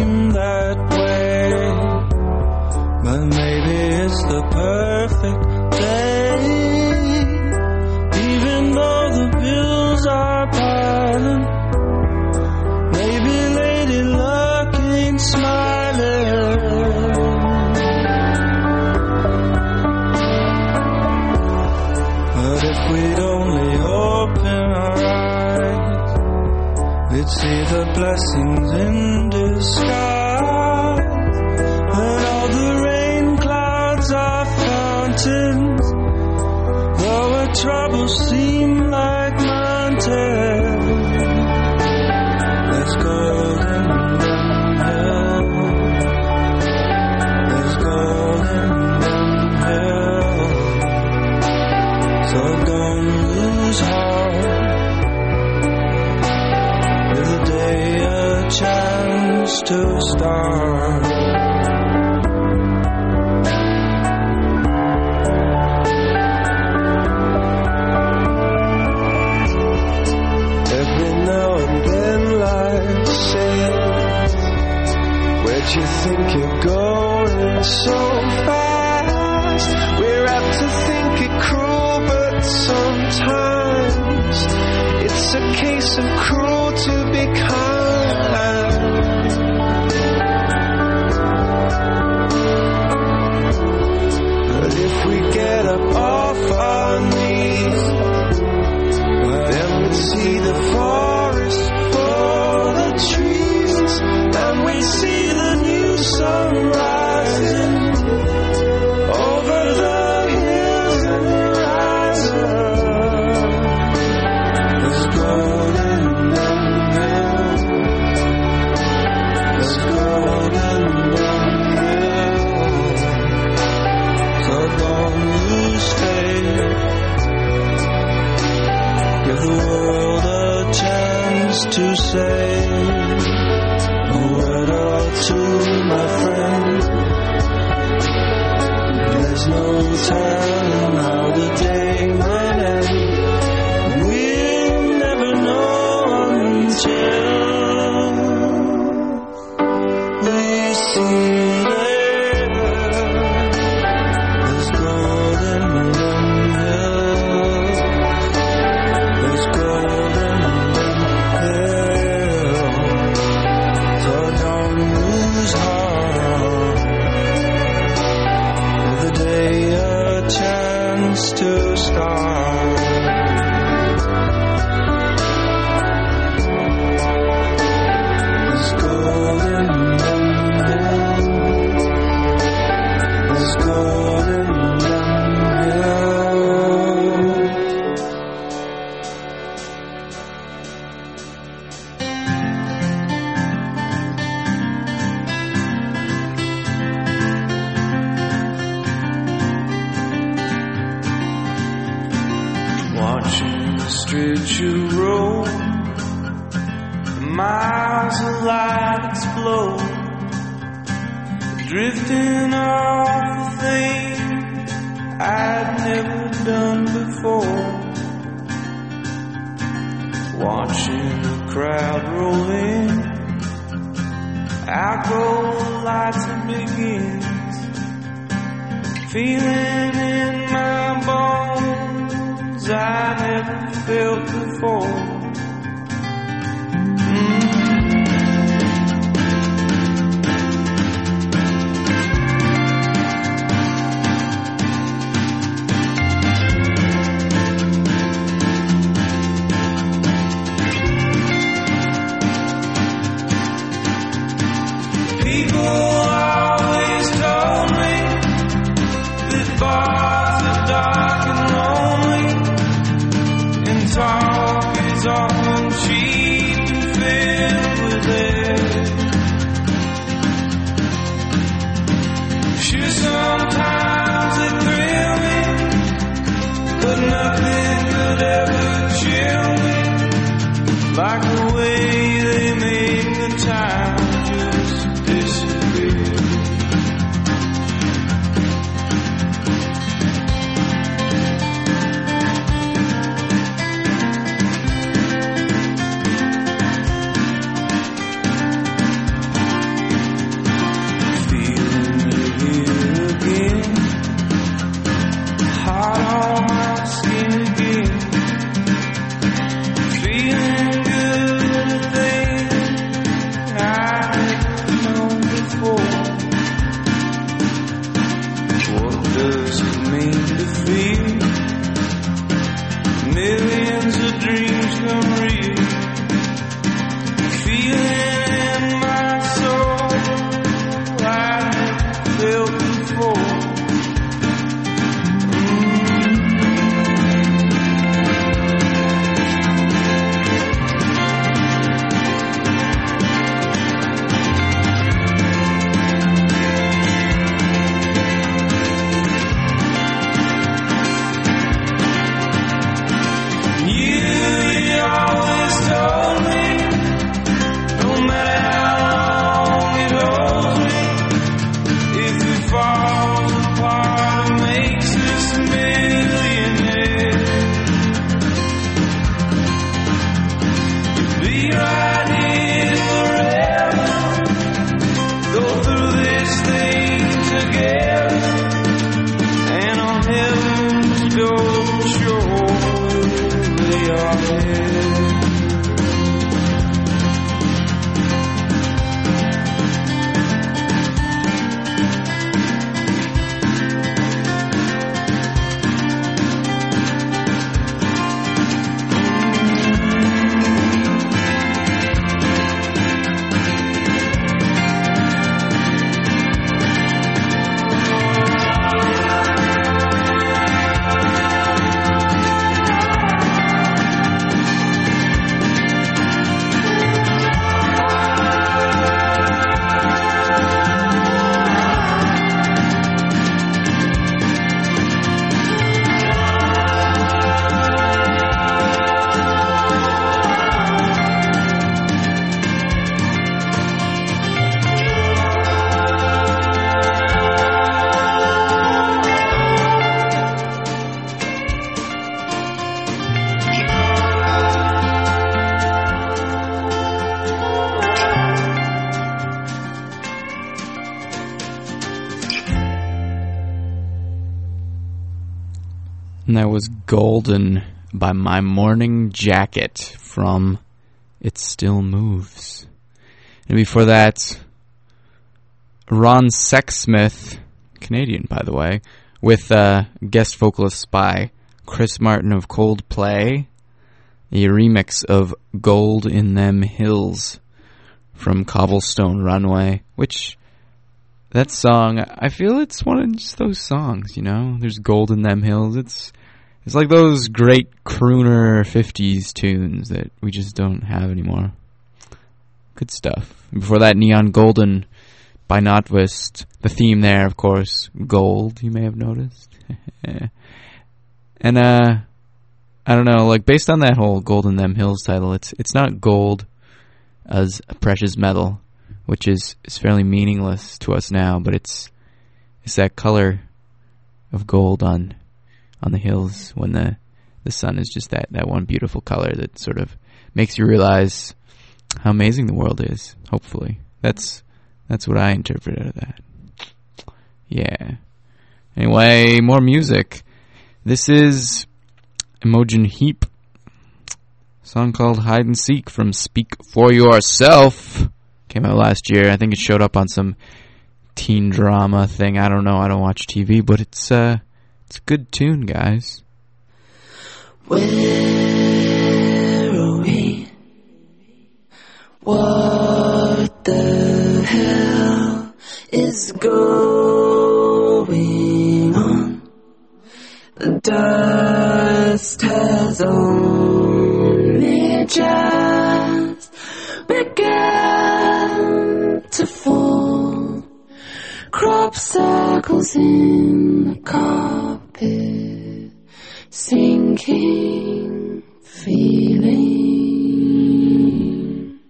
been that way, but maybe it's the perfect day. Even though the bills are piling, maybe Lady Luck ain't smiling. But if we'd only open our eyes, we'd see the blessings in disguise. And all the rain clouds are fountains, though our troubles seem like mountains. There's gold in them hills, there's gold in them hills. So don't lose heart, give the day a chance to start. Every now and then life says, where'd you think you're going so fast? We're apt to think it cruel, but sometimes it's a case of cruel to be kind. But if we get up off our knees, then we'd see the forest for the trees, and we'd see the new sun rising over the hills and horizon. There's gold in them hills, there's gold in them hills. So don't lose faith, give the world a chance to say a word or two, my friend. There's no telling how the day might end. We'll never know until we see it. There's gold in them hills, there's gold in them hills. So don't lose heart, give the day a chance to start. There's gold in them hills, there's gold in them hills. Watching the street you roll, the miles of light explode, drifting off the things I'd never done before. Watching the crowd roll in, out go the lights and begins, feeling in my bones I never felt before. People always told me that bars are dark and lonely, and talk is often cheap and filled with air. Sure, sometimes they thrill me, but nothing could ever chill me like the way they make the time just disappear. before. What does it mean to feel millions of dreams come real? Feeling in my soul I felt before. And that was Golden by My Morning Jacket from It Still Moves. And before that, Ron Sexsmith, Canadian by the way, with guest vocalist by Chris Martin of Coldplay, a remix of Gold in Them Hills from Cobblestone Runway, which, that song, I feel it's one of just those songs, you know? There's Gold in Them Hills. It's like those great crooner 50s tunes that we just don't have anymore. Good stuff. Before that, Neon Golden by Notwist. The theme there, of course, gold, you may have noticed. And, I don't know, like, based on that whole Gold in Them Hills title, it's not gold as a precious metal, which is fairly meaningless to us now, but it's that color of gold on the hills when the sun is just that one beautiful color that sort of makes you realize how amazing the world is, hopefully. That's what I interpret out of that. Yeah. Anyway, more music. This is Imogen Heap. A song called Hide and Seek from Speak For Yourself. Came out last year. I think it showed up on some teen drama thing. I don't know. I don't watch TV, but it's a good tune, guys. Where are we? What the hell is going on? The dust has only just begun to fall. Crop circles in the carpet, sinking feeling.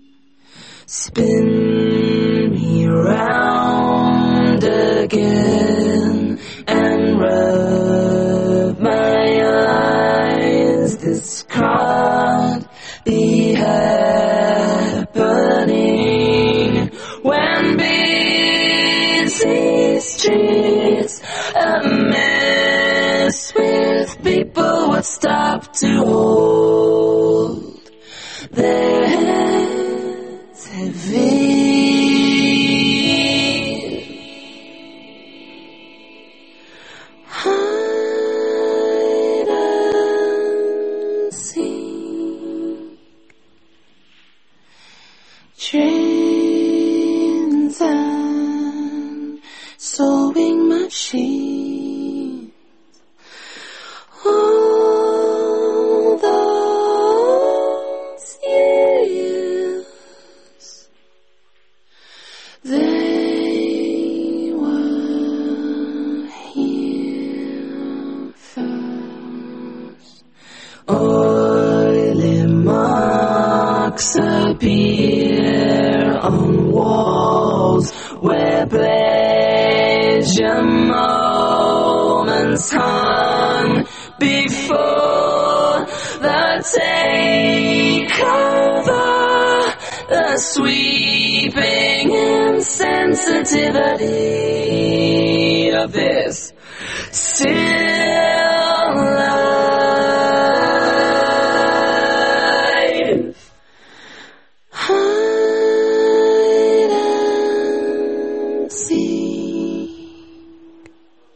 Spin me round again and rub my eyes. This can't be happening when busy streets a mess with people would stop to hold their heads heavy. They were here first. Oily marks appear on walls where pleasure moments hung before the takeover, the sweeping insensitivity of this still life. Hide and seek,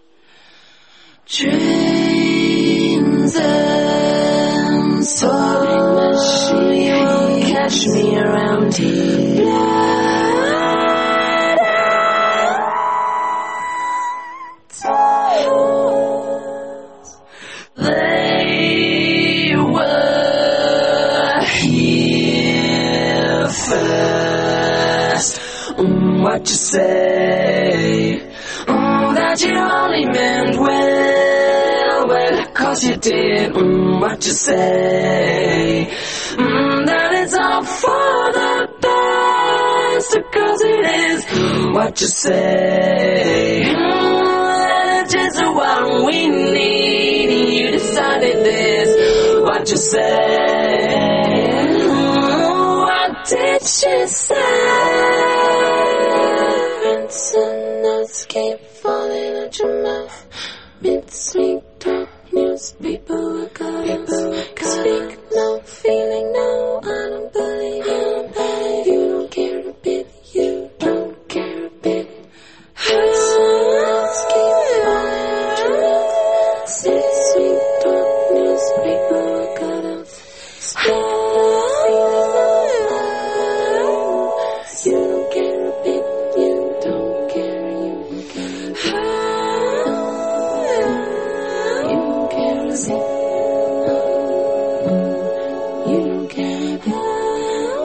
trains and soaring machines catch me around here. They were here first. What you say? That you only meant well, well, 'cause you did. What you say? That it's all for the best, 'cause it is. What you say? That it's what we need, and you decided this. What you say? What did she say? Some notes keep falling out your mouth. Mid-sweet talk, newspaper work out. Speak no, feeling no. I don't believe you. You don't care a bit. You don't care a bit. Some notes keep falling out your mouth. Mid-sweet talk, newspaper work out. Speak no, feeling no. You don't care a bit. You don't care. You don't care a bit. You don't care a bit.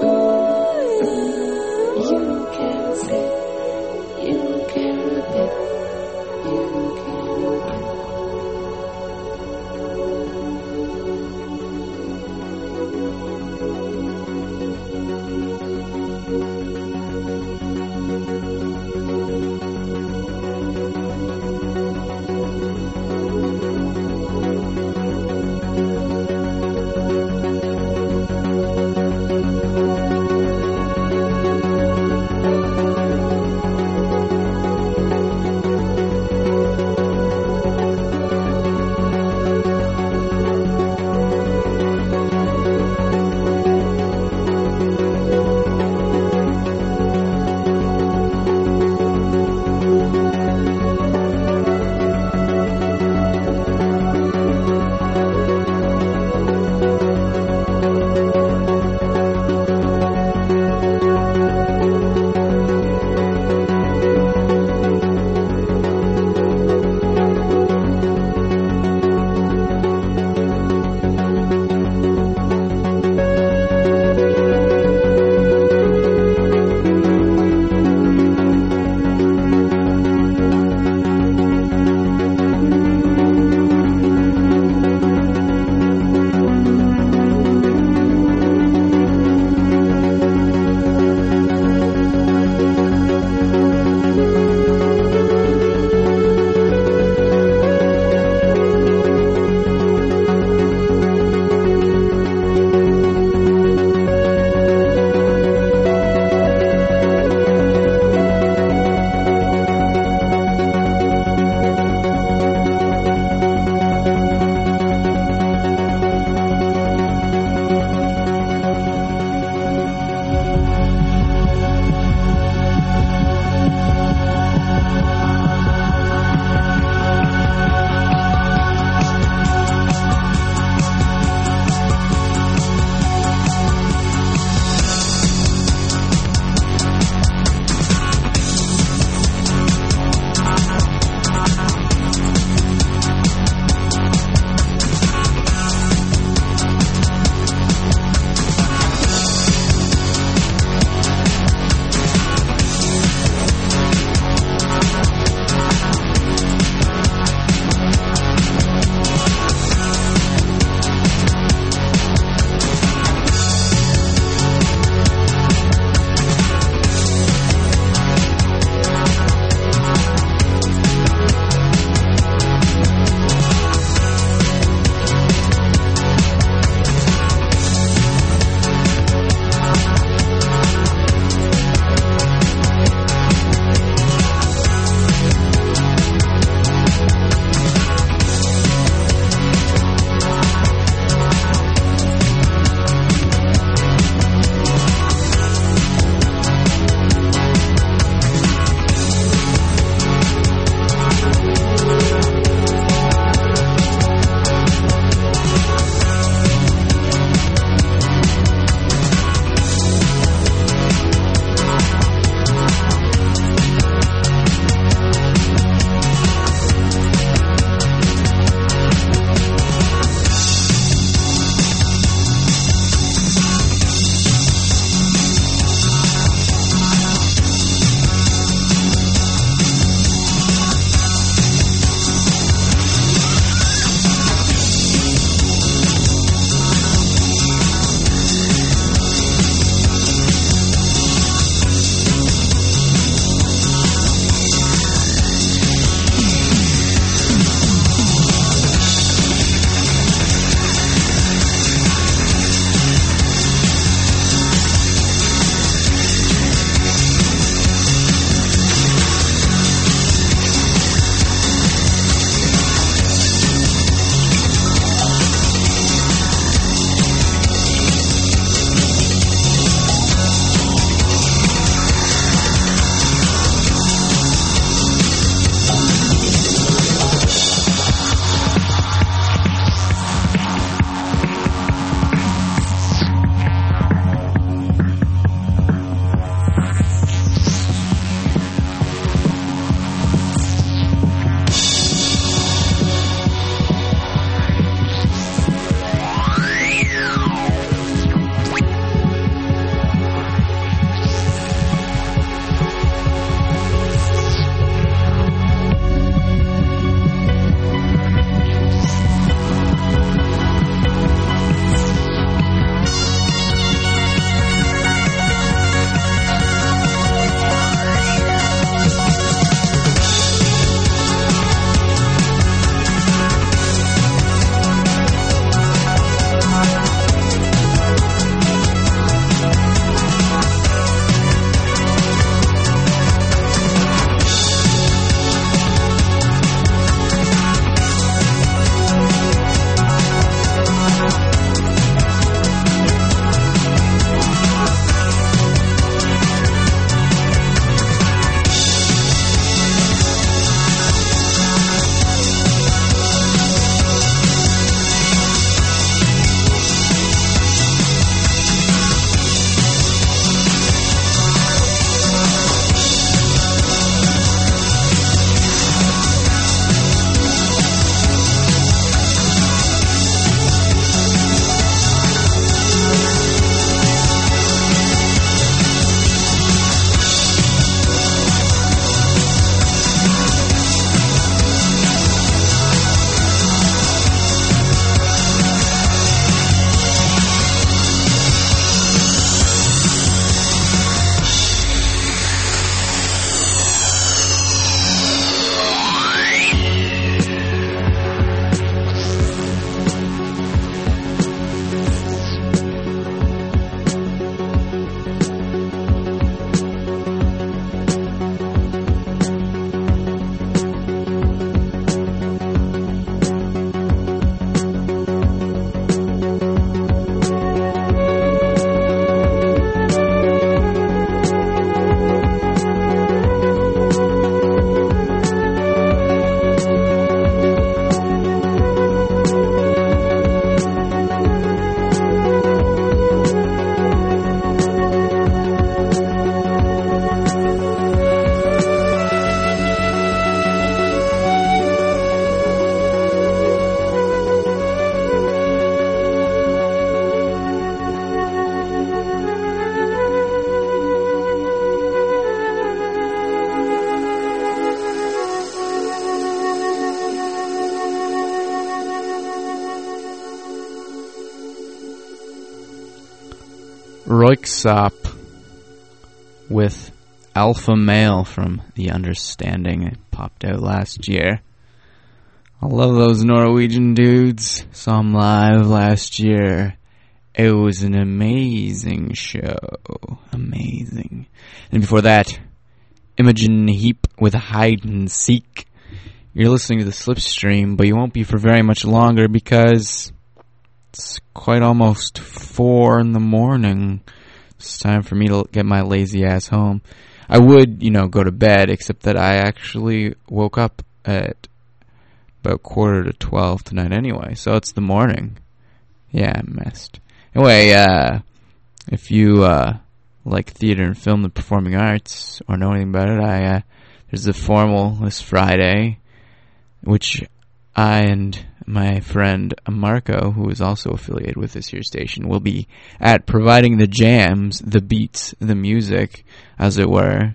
Röyksopp with Alpha Male from The Understanding. It popped out last year. I love those Norwegian dudes. Saw them live last year. It was an amazing show. Amazing. And before that, Imogen Heap with Hide and Seek. You're listening to the Slipstream, but you won't be for very much longer because it's quite almost 4 in the morning. It's time for me to get my lazy ass home. I would, go to bed, except that I actually woke up at about 11:45 tonight anyway, so it's the morning. Yeah, I missed. Anyway, if you like theater and film, the performing arts, or know anything about it, there's a formal this Friday, which I and my friend Marco, who is also affiliated with this here station, will be at, providing the jams, the beats, the music, as it were.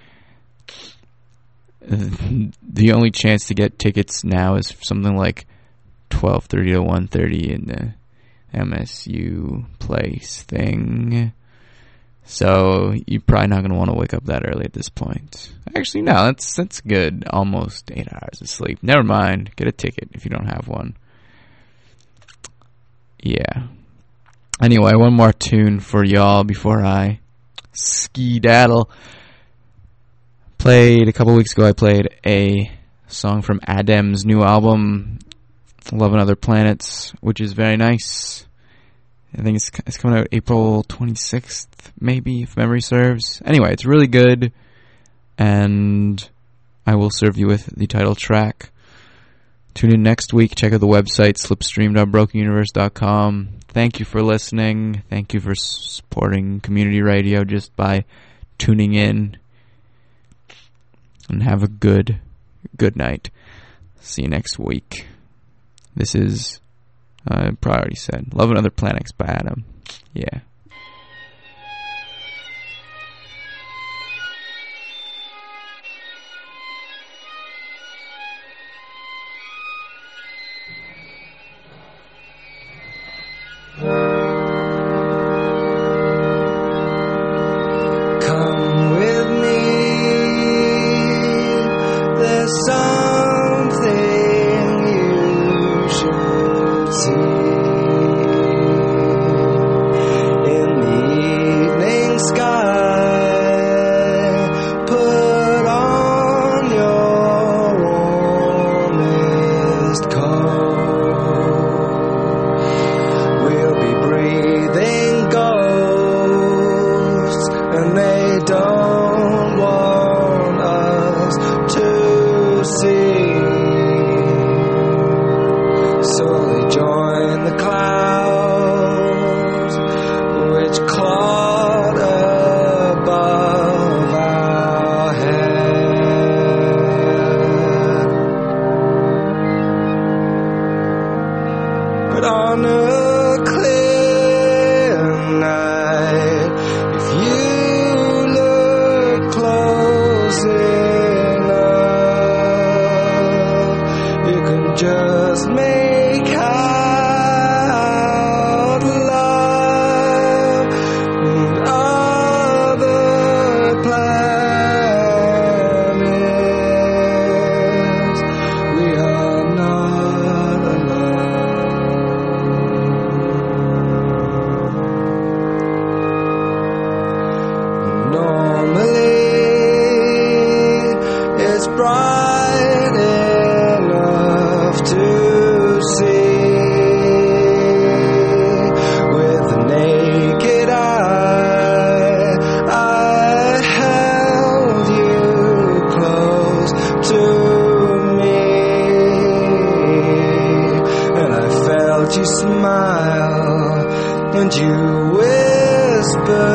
The only chance to get tickets now is something like 12:30 to 1:30 in the MSU place thing. So you're probably not going to want to wake up that early at this point. Actually, no, that's good. Almost 8 hours of sleep. Never mind. Get a ticket if you don't have one. Yeah. Anyway, one more tune for y'all before I skedaddle. A couple weeks ago, I played a song from Adam's new album, Love and Other Planets, which is very nice. I think it's coming out April 26th, maybe, if memory serves. Anyway, it's really good, and I will serve you with the title track. Tune in next week. Check out the website, slipstream.brokenuniverse.com. Thank you for listening. Thank you for supporting community radio just by tuning in. And have a good night. See you next week. This is, I probably already said, Love and Other Planets by Adam. Yeah.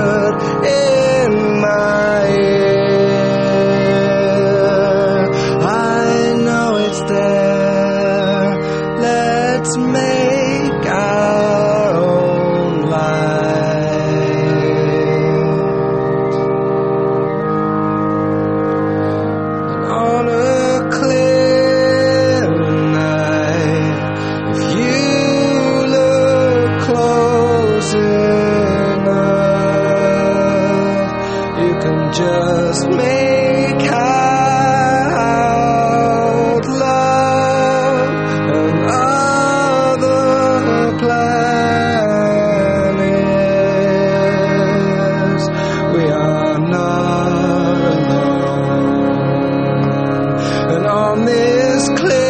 in my ear. clear.